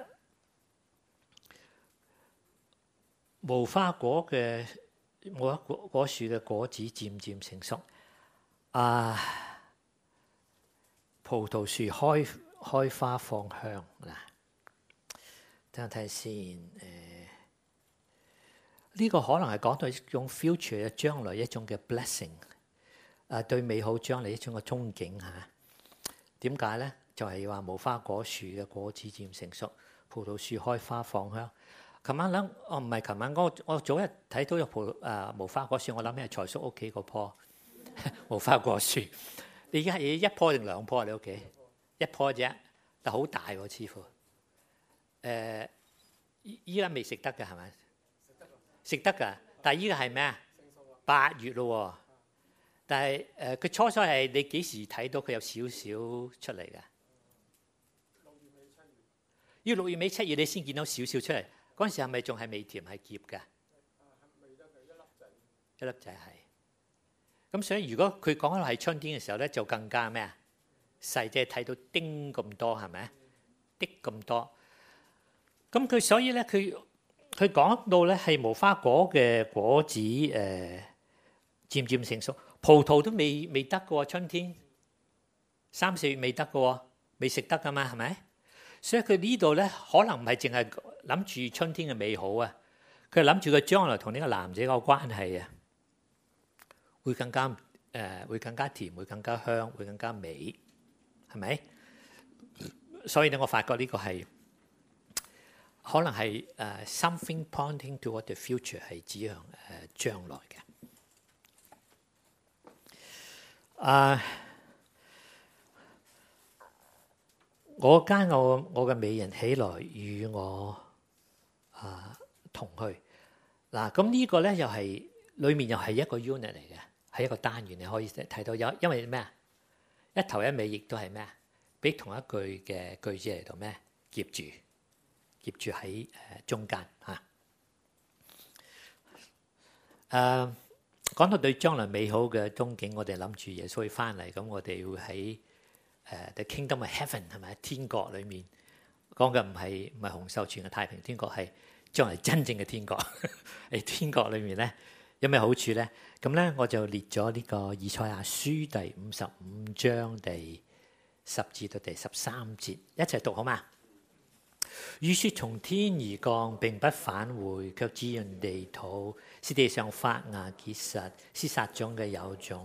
無花果嘅無花果果樹嘅果子漸漸成熟，啊、uh, 葡萄樹開開花放香嗱，等下睇先誒，呢、uh, 呢個可能係講到一種 future 嘅將來一種嘅 blessing， 啊、uh, 對美好將來一種嘅憧憬嚇，點解咧？就係話無花果樹嘅果子漸成熟，葡萄樹開花放香。琴晚諗，哦唔係琴晚，我我早日睇到有葡啊無花果樹，我諗起係財叔屋企嗰棵無花果樹。你而家係一棵定兩棵？你屋企一棵啫，但好大喎，似乎。誒，依家未食得嘅係咪？食得㗎，但係依家係咩啊？八月咯，但係誒佢初初係你幾時睇到佢有少少出嚟㗎？要六月尾七月你先見到少少出嚟，嗰陣時係咪仲係未甜係澀㗎？一粒仔係。咁所以如果佢講緊係春天嘅時候咧，就更加咩啊？細即係睇到丁咁多係咪？啲咁多。咁佢所以咧，佢佢講到咧係無花果嘅果子誒、呃、漸漸成熟，葡萄都未未得嘅喎，春天三四月未得嘅喎，未食得㗎嘛係咪？所以佢呢度咧，可能唔係淨係諗住春天嘅美好啊，佢係諗住佢將來同呢個男仔個關係啊，會更加誒、呃，會更加甜，會更加香，會更加美，係咪？所以咧，我發覺呢個係可能係誒、uh, something pointing toward the future 係指向誒、uh, 將來嘅。啊、uh,！我佳偶我嘅美人起來與我啊同去嗱，咁呢個咧又係裏面又係一個 unit 嚟嘅，係一個單元你可以睇到有，因為咩啊？一頭一尾亦都係咩啊？俾同一句嘅句子嚟到咩？夾住夾住喺誒中間嚇。誒、啊、講到對將來美好嘅憧憬，我哋諗住耶穌會翻嚟，咁我哋會喺誒、uh, The Kingdom of Heaven 係咪？天國裏面講嘅唔係唔係洪秀全嘅太平天國，係將來真正嘅天國。喺天國裏面咧有咩好處咧？咁咧我就列咗呢個以賽亞書第五十五章第十至到第十三節，一齊讀好嘛？雨雪從天而降，並不返回，卻滋潤地土，使地上發芽結實，使撒種嘅有種，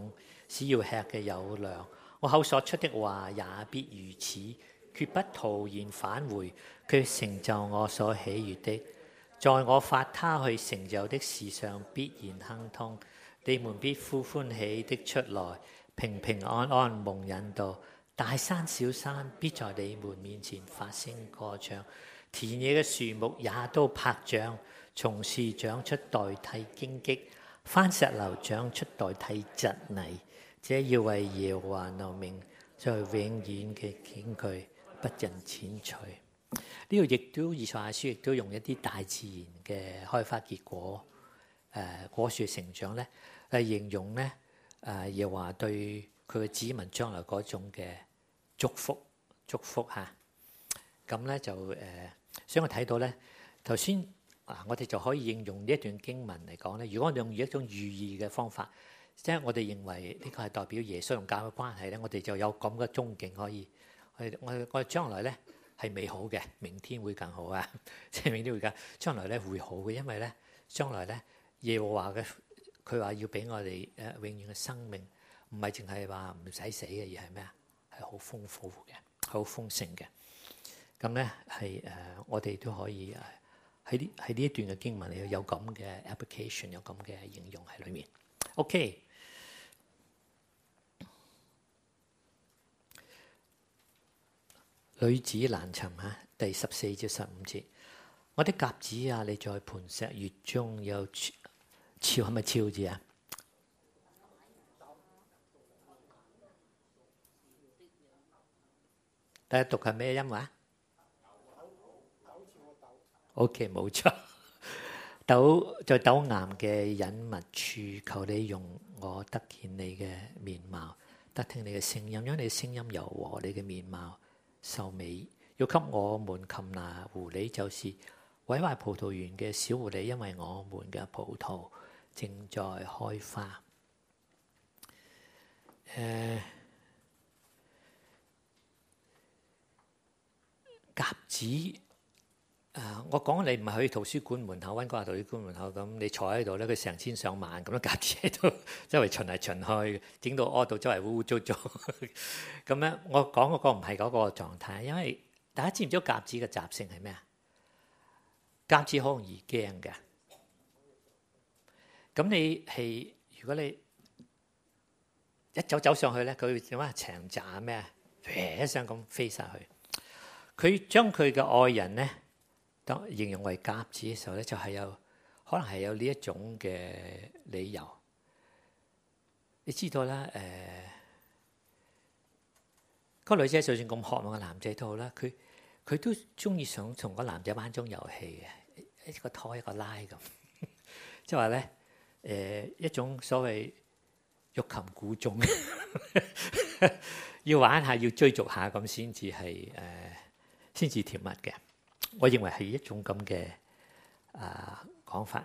使要吃嘅有糧。我口所出的話也必如此，決不徒然返回，卻成就我所喜悅的。在我發他去成就的事上必然亨通，你們必歡歡喜的出來，平平安安蒙引導。大山小山必在你們面前發聲歌唱，田野嘅樹木也都拍掌，松樹長出代替荊棘，番石榴長出代替蒺藜。這要為耶和華留名，在永遠嘅堅據，不人剪除。呢度亦都以賽亞書亦都用一啲大自然嘅開花結果，誒、呃、果樹成長咧，嚟形容咧誒耶和華對佢嘅子民將來嗰種嘅祝福祝福嚇。咁咧就誒、呃，所以我睇到咧頭先啊，我哋就可以應用呢一段經文嚟講咧。如果我哋用一種寓意嘅方法，即係我哋認為呢個係代表耶穌同教會嘅關係咧，我哋就有咁嘅憧憬可以，我我我哋將來咧係美好嘅，明天會更好啊！即係明天會更，將來咧會好嘅，因為咧將來咧耶和華嘅佢話要俾我哋誒永遠嘅生命，唔係淨係話唔使死嘅，而係咩啊？係好豐富嘅，好豐盛嘅。咁咧係誒，我哋都可以誒喺呢喺呢一段嘅經文裏有咁嘅 application， 有咁嘅應用喺裏面。OK。女子難尋嚇，第十四至十五節。我的鴿子啊，你在磐石穴中有超，係咪超字啊？大家讀係咩音話 ？OK， 冇錯。陡在陡岩嘅隱密處，求你用我得見你嘅面貌，得聽你嘅聲音，因為你嘅聲音柔和，你嘅面貌秀美。要給我們擒拿狐狸，就是毀壞葡萄園嘅小狐狸，因為我們嘅葡萄正在開花。誒，鴿子。誒，我講你唔係去圖書館門口，溫哥華圖書館門口咁，你坐喺度咧，佢成千上萬咁樣鴿子喺度周圍巡嚟巡去，整到屙到周圍污污糟糟。咁咧，我講嗰個唔係嗰個狀態，因為大家知唔知鴿子嘅習性係咩啊？鴿子好容易驚嘅。咁你係如果你一走走上去咧，佢會點啊？長爪咩？嗚一聲咁飛晒去。佢將佢嘅愛人咧，當形容為鴿子嘅時候咧，就係有可能係有呢一種嘅理由。你知道啦，誒、呃，個女仔就算咁渴望嘅男仔都好啦，佢佢都中意想同個男仔玩種遊戲嘅，一個拖一個拉咁，即係話咧，誒、呃、一種所謂欲擒故縱，要玩下，要追逐下咁先至係誒，先至甜蜜嘅。我認為係一種咁嘅啊講法。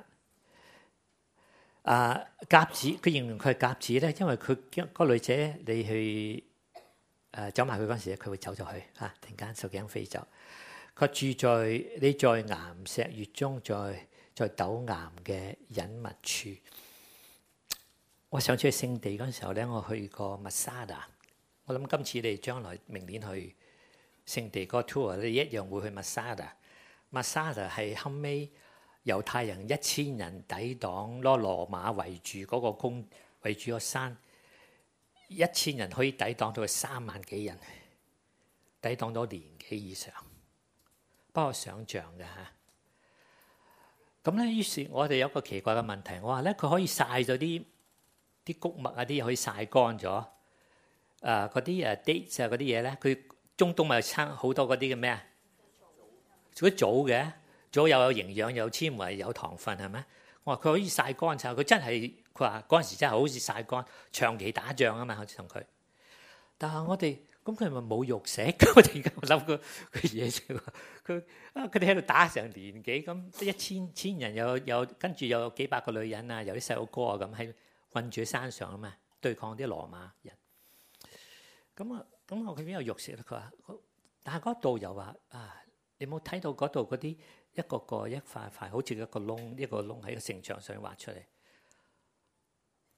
啊，鴿子佢形容佢係鴿子咧，因為佢嗰個女仔你去誒、啊、走埋佢嗰陣時咧，佢會走咗去嚇、啊，突然間手頸飛走。佢住在你在岩石穴中，在在陡岩嘅隱密處。我上次去聖地嗰陣時候咧，我去過麥沙達。我諗今次你哋將來明年去聖地個 tour，你一樣會去麥沙達。麥沙達係後尾猶太人一千人抵擋攞羅馬圍住嗰個宮，圍住個山，一千人可以抵擋到三萬幾人，抵擋咗年幾以上，不可想像嘅嚇。咁咧，於是我哋有個奇怪嘅問題，我話咧佢可以曬咗啲啲穀物啊啲嘢可以曬乾咗，啊嗰啲誒 dates 啊嗰啲嘢咧，佢中東咪差好多嗰啲嘅咩啊？嗰啲棗嘅，棗又有營養，有纖維，有糖分，係咪？我話佢可以曬乾晒，佢真係佢話嗰陣時真係好似曬乾，長期打仗啊嘛，好似同佢。但係我哋咁佢係咪冇肉食？我哋而家諗個個嘢啫喎，佢啊佢哋喺度打成年幾咁，一千千人有有跟住有幾百個女人啊，有啲細路哥啊咁喺困住喺山上啊嘛，對抗啲羅馬人。咁啊咁我佢邊有肉食咧？佢話，但係嗰度又話啊。你冇睇到嗰度嗰啲一個個一塊塊，好似一個窿，一個窿喺個城牆上畫出嚟。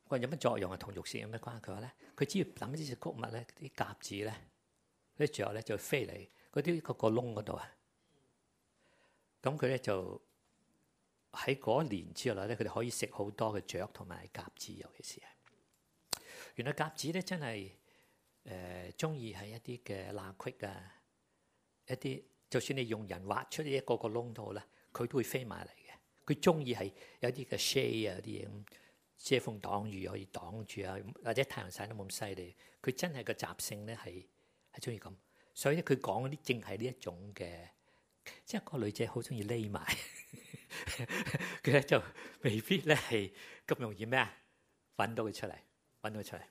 我話有乜作用啊？同肉食有咩關係？佢話咧，佢只要抌呢隻穀物咧，啲鴿子咧，啲雀咧就飛嚟嗰啲個個窿嗰度啊。咁佢咧就喺嗰一年之內咧，佢哋可以食好多嘅雀同埋鴿子，尤其是係原來鴿子咧真係誒中意喺一啲嘅罅隙啊，一啲就算你用人挖出呢一個個窿度咧，佢都會飛埋嚟嘅。佢中意係有啲嘅 shade 啊啲嘢咁。遮風擋雨可以擋住啊，或者太陽曬得冇咁犀利。佢真係個習性咧係係中意咁，所以咧佢講嗰啲正係呢一種嘅，即係個女仔好中意匿埋，佢咧就未必咧係咁容易咩啊揾到佢出嚟，揾到佢出嚟。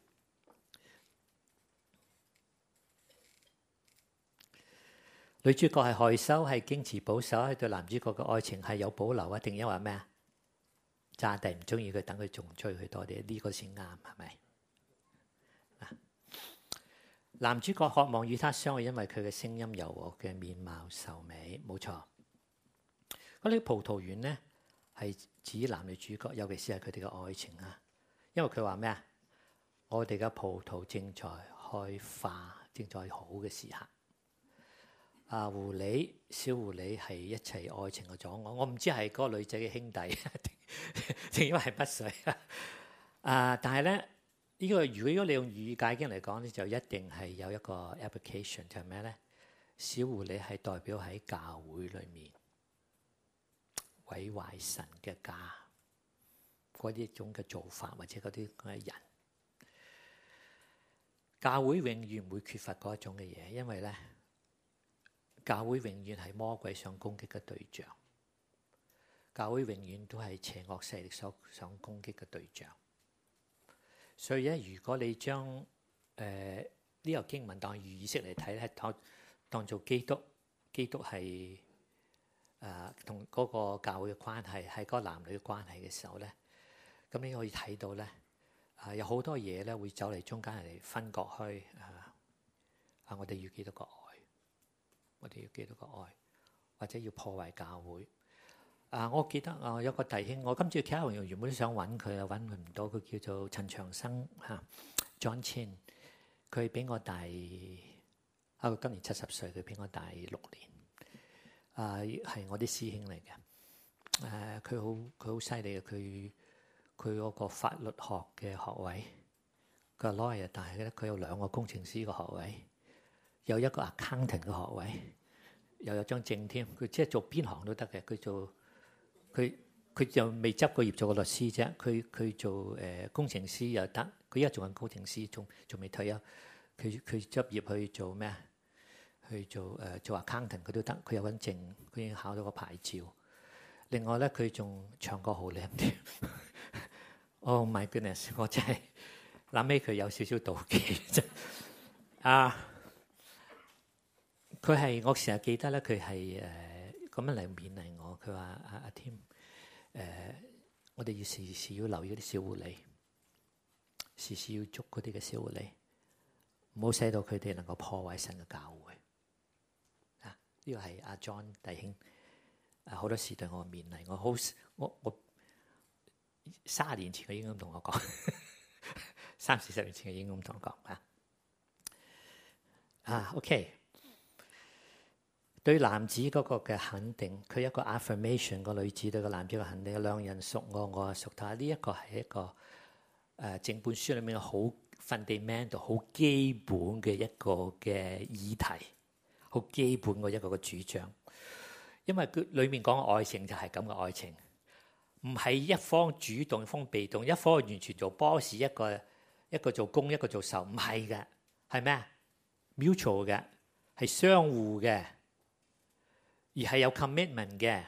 女主角係害羞，係矜持保守，係對男主角嘅愛情係有保留啊，定因為咩啊？炸地唔中意佢，等佢仲追佢多啲，呢個先啱，係咪？男主角渴望與他相愛，因為佢嘅聲音柔和，嘅面貌秀美，冇錯。嗰啲葡萄園咧係指男女主角，尤其是係佢哋嘅愛情啊。因為佢話咩啊？我哋嘅葡萄正在開花，正在好嘅時刻。啊，狐狸小狐狸係一切愛情嘅阻礙。我唔知係嗰個女仔嘅兄弟，定因為係乜水啊？但係咧，呢、這個如果你用語解經嚟講咧，就一定係有一個 application，就係咩咧？小狐狸係代表喺教會裏面毀壞神嘅家嗰啲種嘅做法，或者嗰啲咁嘅人。教會永遠唔會缺乏嗰一種嘅嘢，因為咧。教會永遠係魔鬼想攻擊嘅對象，教會永遠都係邪惡勢力所想攻擊嘅對象。所以咧，如果你將誒呢、呃這個經文當寓意式嚟睇咧，當當做基督，基督係誒同嗰個教會嘅關係，係嗰個男女嘅關係嘅時候咧，咁你可以睇到咧，啊、呃、有好多嘢咧會走嚟中間嚟分割開啊啊！我哋要基督個。我哋要記到個愛，或者要破壞教會。啊，我記得啊，有個弟兄，我今次其他朋友原本都想揾佢啊，揾佢唔到。佢叫做陳長生嚇 John Chin，佢比我大啊，佢今年七十歲，佢比我大六年。啊，係我啲師兄嚟嘅。誒、啊，佢好佢好犀利嘅，佢佢嗰個法律學嘅學位，佢係 lawyer，但係咧佢有兩個工程師嘅學位。有一個 accountant 嘅學位，又有張證添。佢即係做邊行都得嘅。佢做佢佢就未執過業做過律師啫。佢佢做誒、呃、工程師又得。佢而家做緊工程師，仲仲未退休。佢佢執業去做咩啊？去做誒、呃、做 accountant 佢都得。佢有緊證，佢已經考到個牌照。另外咧，佢仲唱歌好靚添。Oh my goodness！我真係諗起佢有少少妒忌啫。啊！佢係我成日記得咧，佢係誒咁樣嚟勉勵我。佢話：阿阿 Tim 誒，我哋要時時要留意啲小狐狸，時時要捉嗰啲嘅小狐狸，唔好使到佢哋能夠破壞神嘅教會。啊，呢個係阿 John 弟兄啊，好多時對我嘅勉勵。我好我我三十年前佢已經咁同我講，三四十年前佢已經咁同我講啊。啊 ，OK。對男子嗰個嘅肯定，佢一個 affirmation，個女子對個男子嘅肯定，兩人屬我，我屬他。呢一個係一個誒、呃、整本書裏面好 fundamental、好基本嘅一個嘅議題，好基本嘅一個嘅主張。因為佢裏面講嘅愛情就係咁嘅愛情，唔係一方主動，一方被動，一方完全做 boss， 一個一個做攻，一個做受，唔係嘅，係咩啊 ？mutual 嘅，係相互嘅。而係有 commitment 嘅，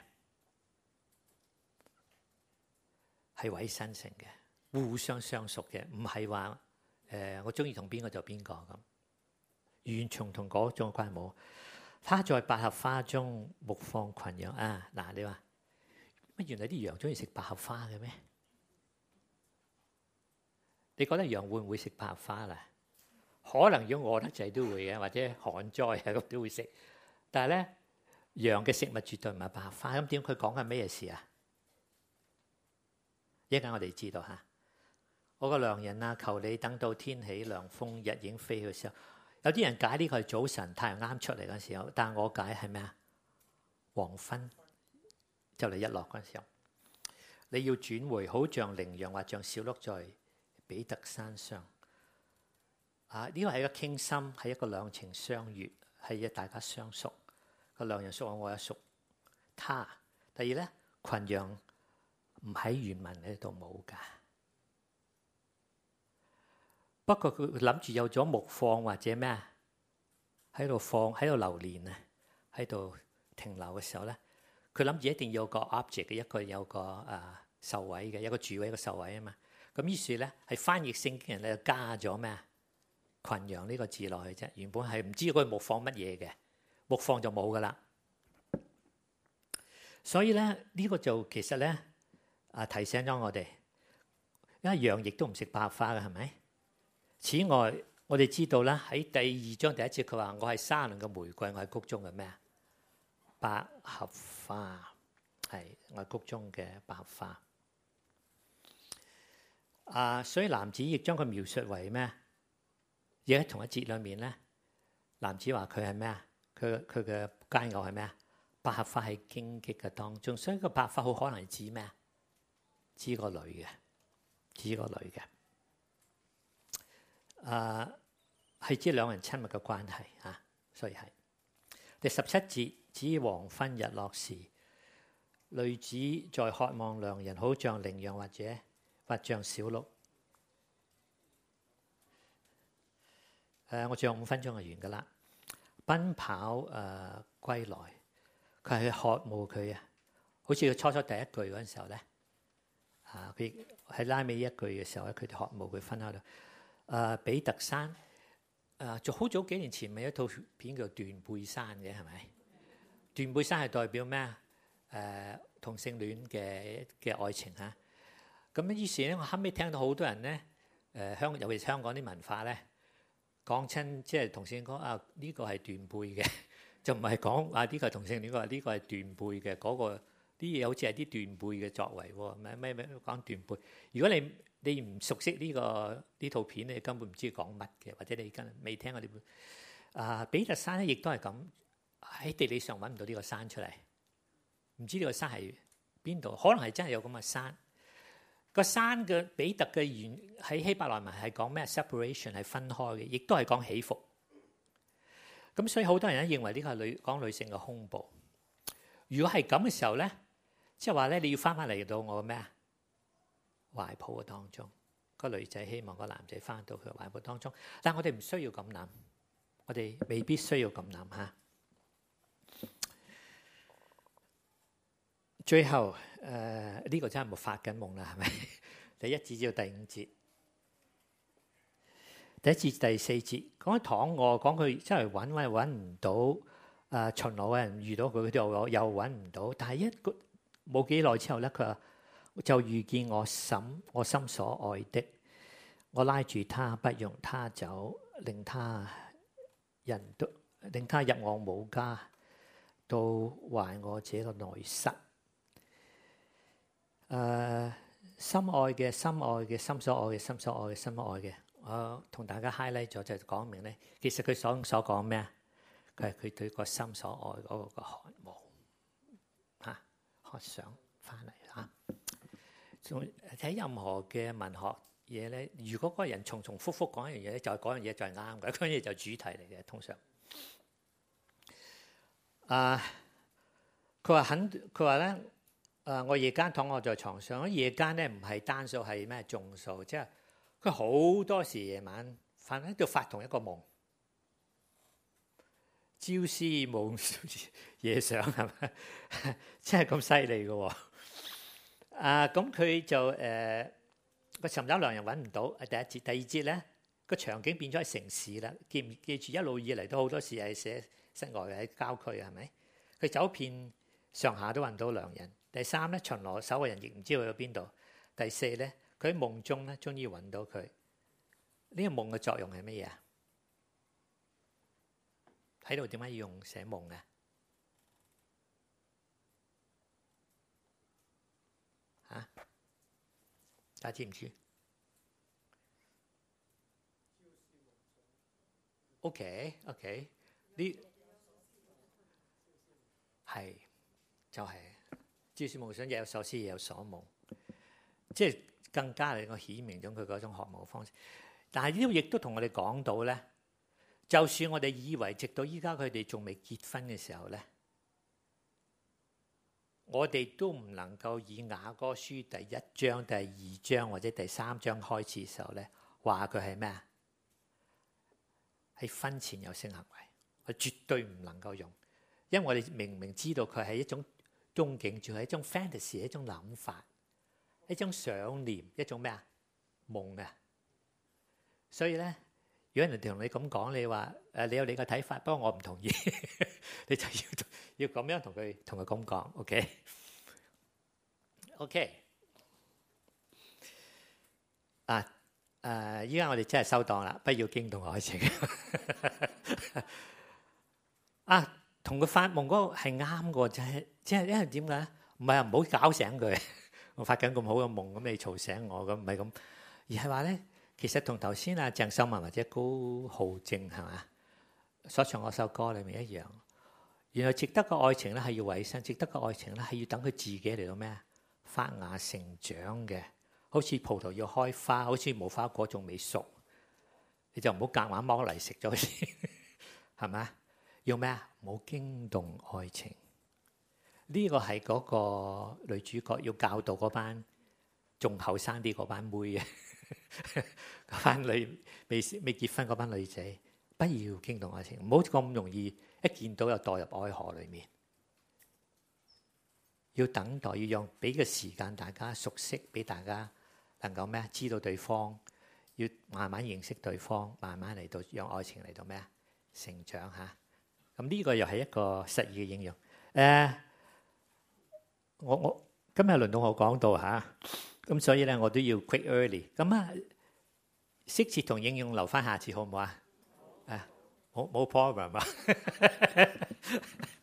係委身性嘅，互相相屬嘅，唔係話誒我中意同邊個就邊個咁，完全同嗰種關係冇。他在百合花中牧放群羊啊！嗱，你話乜原來啲羊中意食百合花嘅咩？你覺得羊會唔會食百合花啦？可能如果餓得滯都會嘅，或者旱災啊咁都會食，但係咧。羊嘅食物絕對唔係百合花，咁點佢講緊咩事啊？一陣間我哋知道嚇。 我個良人啊，求你等到天起涼風，日影飛去嘅時候。有啲人解呢個係早晨太陽啱出嚟嗰時候，但係我解係咩啊？黃昏就嚟日落嗰時候，你要轉回，好像羚羊或像小鹿在比特山上。啊！呢個係一個傾心，係一個兩情相悅，係一大家相屬。個良人屬我，我也屬他。第二咧，群羊唔喺原文喺度冇㗎。不過佢諗住有咗牧放或者咩啊，喺度放喺度流連啊，喺度停留嘅時候咧，佢諗住一定要有個 object 嘅一個有個啊受位嘅一個主位一個受位啊嘛。咁於是咧係翻譯聖經人咧加咗咩啊群羊呢個字落去啫。原本係唔知佢牧放乜嘢嘅，牧放就冇噶啦。所以咧呢個就其實咧啊提醒咗我哋，因為羊亦都唔食百合花嘅，係咪？此外，我哋知道啦，喺第二章第一節佢話：我係沙崙嘅玫瑰，我係谷中嘅咩啊？百合花，係我係谷中嘅百合花。啊，所以男子亦將佢描述為咩？而喺同一節裏面咧，男子話佢係咩啊？佢佢嘅佳偶係咩啊？百合花喺荊棘嘅當中，所以個百合花好可能係指咩啊？指個女嘅，指個女嘅。啊，係指兩人親密嘅關係啊，所以係第十七節指黃昏日落時，女子在渴望良人，好像羚羊或者或像小鹿。誒、啊，我仲有五分鐘就完㗎啦。奔跑誒、呃、歸來，佢係去渴慕佢啊，好似佢初初第一句嗰陣時候咧，啊，佢喺拉尾一句嘅時候咧，佢哋渴慕佢分開啦。誒、呃、比特山，誒就好早幾年前咪一套片叫《斷背山》嘅，係咪？斷背山係代表咩啊？誒、呃、同性戀嘅嘅愛情嚇。咁於是咧，我後尾聽到好多人咧，誒香尤其是香港啲文化咧，講親即係同性戀講啊，呢、這個係斷背嘅，就唔係講啊呢、這個係同性戀，話呢個係斷背嘅嗰、那個啲嘢好似係啲斷背嘅作為喎，咩咩咩講斷背。如果你你唔熟悉呢、這個呢套片，你根本唔知講乜嘅，或者你根本未聽過呢本。啊，比特山咧亦都係咁，喺地理上揾唔到呢個山出嚟，唔知呢個山係邊度，可能係真係有咁嘅山。個山嘅比特嘅原喺希伯來文係講咩 separation 係分開嘅，亦都係講起伏。咁所以好多人咧認為呢個係女講女性嘅胸部。如果係咁嘅時候咧，即係話咧你要翻返嚟到我咩啊？懷抱嘅當中，個女仔希望個男仔翻到佢懷抱當中，但係我哋唔需要咁諗，我哋未必需要咁諗嚇。最後誒呢、呃這個真係冇發緊夢啦，係咪？第一節至到第五節，第一節第四節講緊躺臥，講佢真係揾揾揾唔到，誒、呃、巡邏嘅人遇到佢，佢又又揾唔到，但係一個冇幾耐之後咧，佢話。就遇見我心我心所愛的，我拉住他，不容他走，令他人都令他入我母家，到懷我這個內室。誒、呃，心愛嘅，心愛嘅，心所愛嘅，心所愛嘅，心所愛嘅。我同大家 highlight 咗就講明咧，其實佢所所講咩啊？佢係佢對個心所愛嗰個個渴慕嚇，渴想翻嚟嚇。睇任何嘅文學嘢咧，如果嗰個人重重複複講一樣嘢咧，就係嗰樣嘢就係啱嘅，嗰樣嘢就係主題嚟嘅。通常啊，佢話肯，佢話咧，誒，我夜間躺臥在床上。夜間咧唔係單數，係咩眾數，即係佢好多時夜晚瞓喺度發同一個夢，朝思暮夜想係咪？真係咁犀利嘅喎！啊，咁佢就誒個尋找良人揾唔到，係第一節。第二節咧個場景變咗係城市啦，記唔記住一路以嚟都好多時係寫室外嘅喺郊區係咪？佢走遍上下都揾唔到良人。第三咧巡邏守嘅人亦唔知道去咗邊度。第四咧佢喺夢中咧終於揾到佢。呢個夢嘅作用係乜嘢啊？喺度點解要用寫夢嘅？啊！大家知唔知？ OK OK， 呢係就係朝思暮想，日有所思，夜有所夢，即係更加嚟講顯明咗佢嗰種渴望嘅方式。但係呢個亦都同我哋講到咧，就算我哋以為直到依家佢哋仲未結婚嘅時候咧，我哋都唔能夠以雅歌書第一章、第二章或者第三章開始嘅時候咧，話佢係咩啊？喺婚前有性行為，我絕對唔能夠用，因為我哋明明知道佢係一種憧憬，仲係一種 fantasy， 一種諗法，一種想念，一種咩啊？夢啊！所以咧，如果人哋同你咁講，你話誒你有你嘅睇法，不過我唔同意，你就要要咁樣同佢同佢咁講 ，OK？OK， okay? Okay. 啊誒，依家我哋真係收檔啦，不要驚動愛情。啊，同佢發夢嗰個係啱嘅，就係即係因為點解？唔係啊，唔好搞醒佢。我發緊咁好嘅夢，咁你嘈醒我咁，唔係咁，而係話咧。其實同頭先啊鄭秀文或者高浩正係嘛所唱嗰首歌裏面一樣，原來值得嘅愛情咧係要委身，值得嘅愛情咧係要等佢自己嚟到咩啊發芽成長嘅，好似葡萄要開花，好似無花果仲未熟，你就唔好夾硬剝嚟食咗先，係咪？要咩啊？唔好驚動愛情。呢個係嗰個女主角要教導嗰班仲後生啲嗰班妹嘅。嗰班女未未結婚嗰班女仔，不要驚動愛情，唔好咁容易一見到就墮入愛河裏面。要等待，要讓俾個時間大家熟悉，俾大家能夠咩知道對方，要慢慢認識對方，慢慢嚟到讓愛情嚟到咩啊成長吓。咁呢個又係一個實際嘅應用。誒、呃，我我今日輪到我講到吓。咁所以咧，我都要 quick early。咁啊，適切同應用留翻下次好唔好啊？誒，冇冇 problem 啊？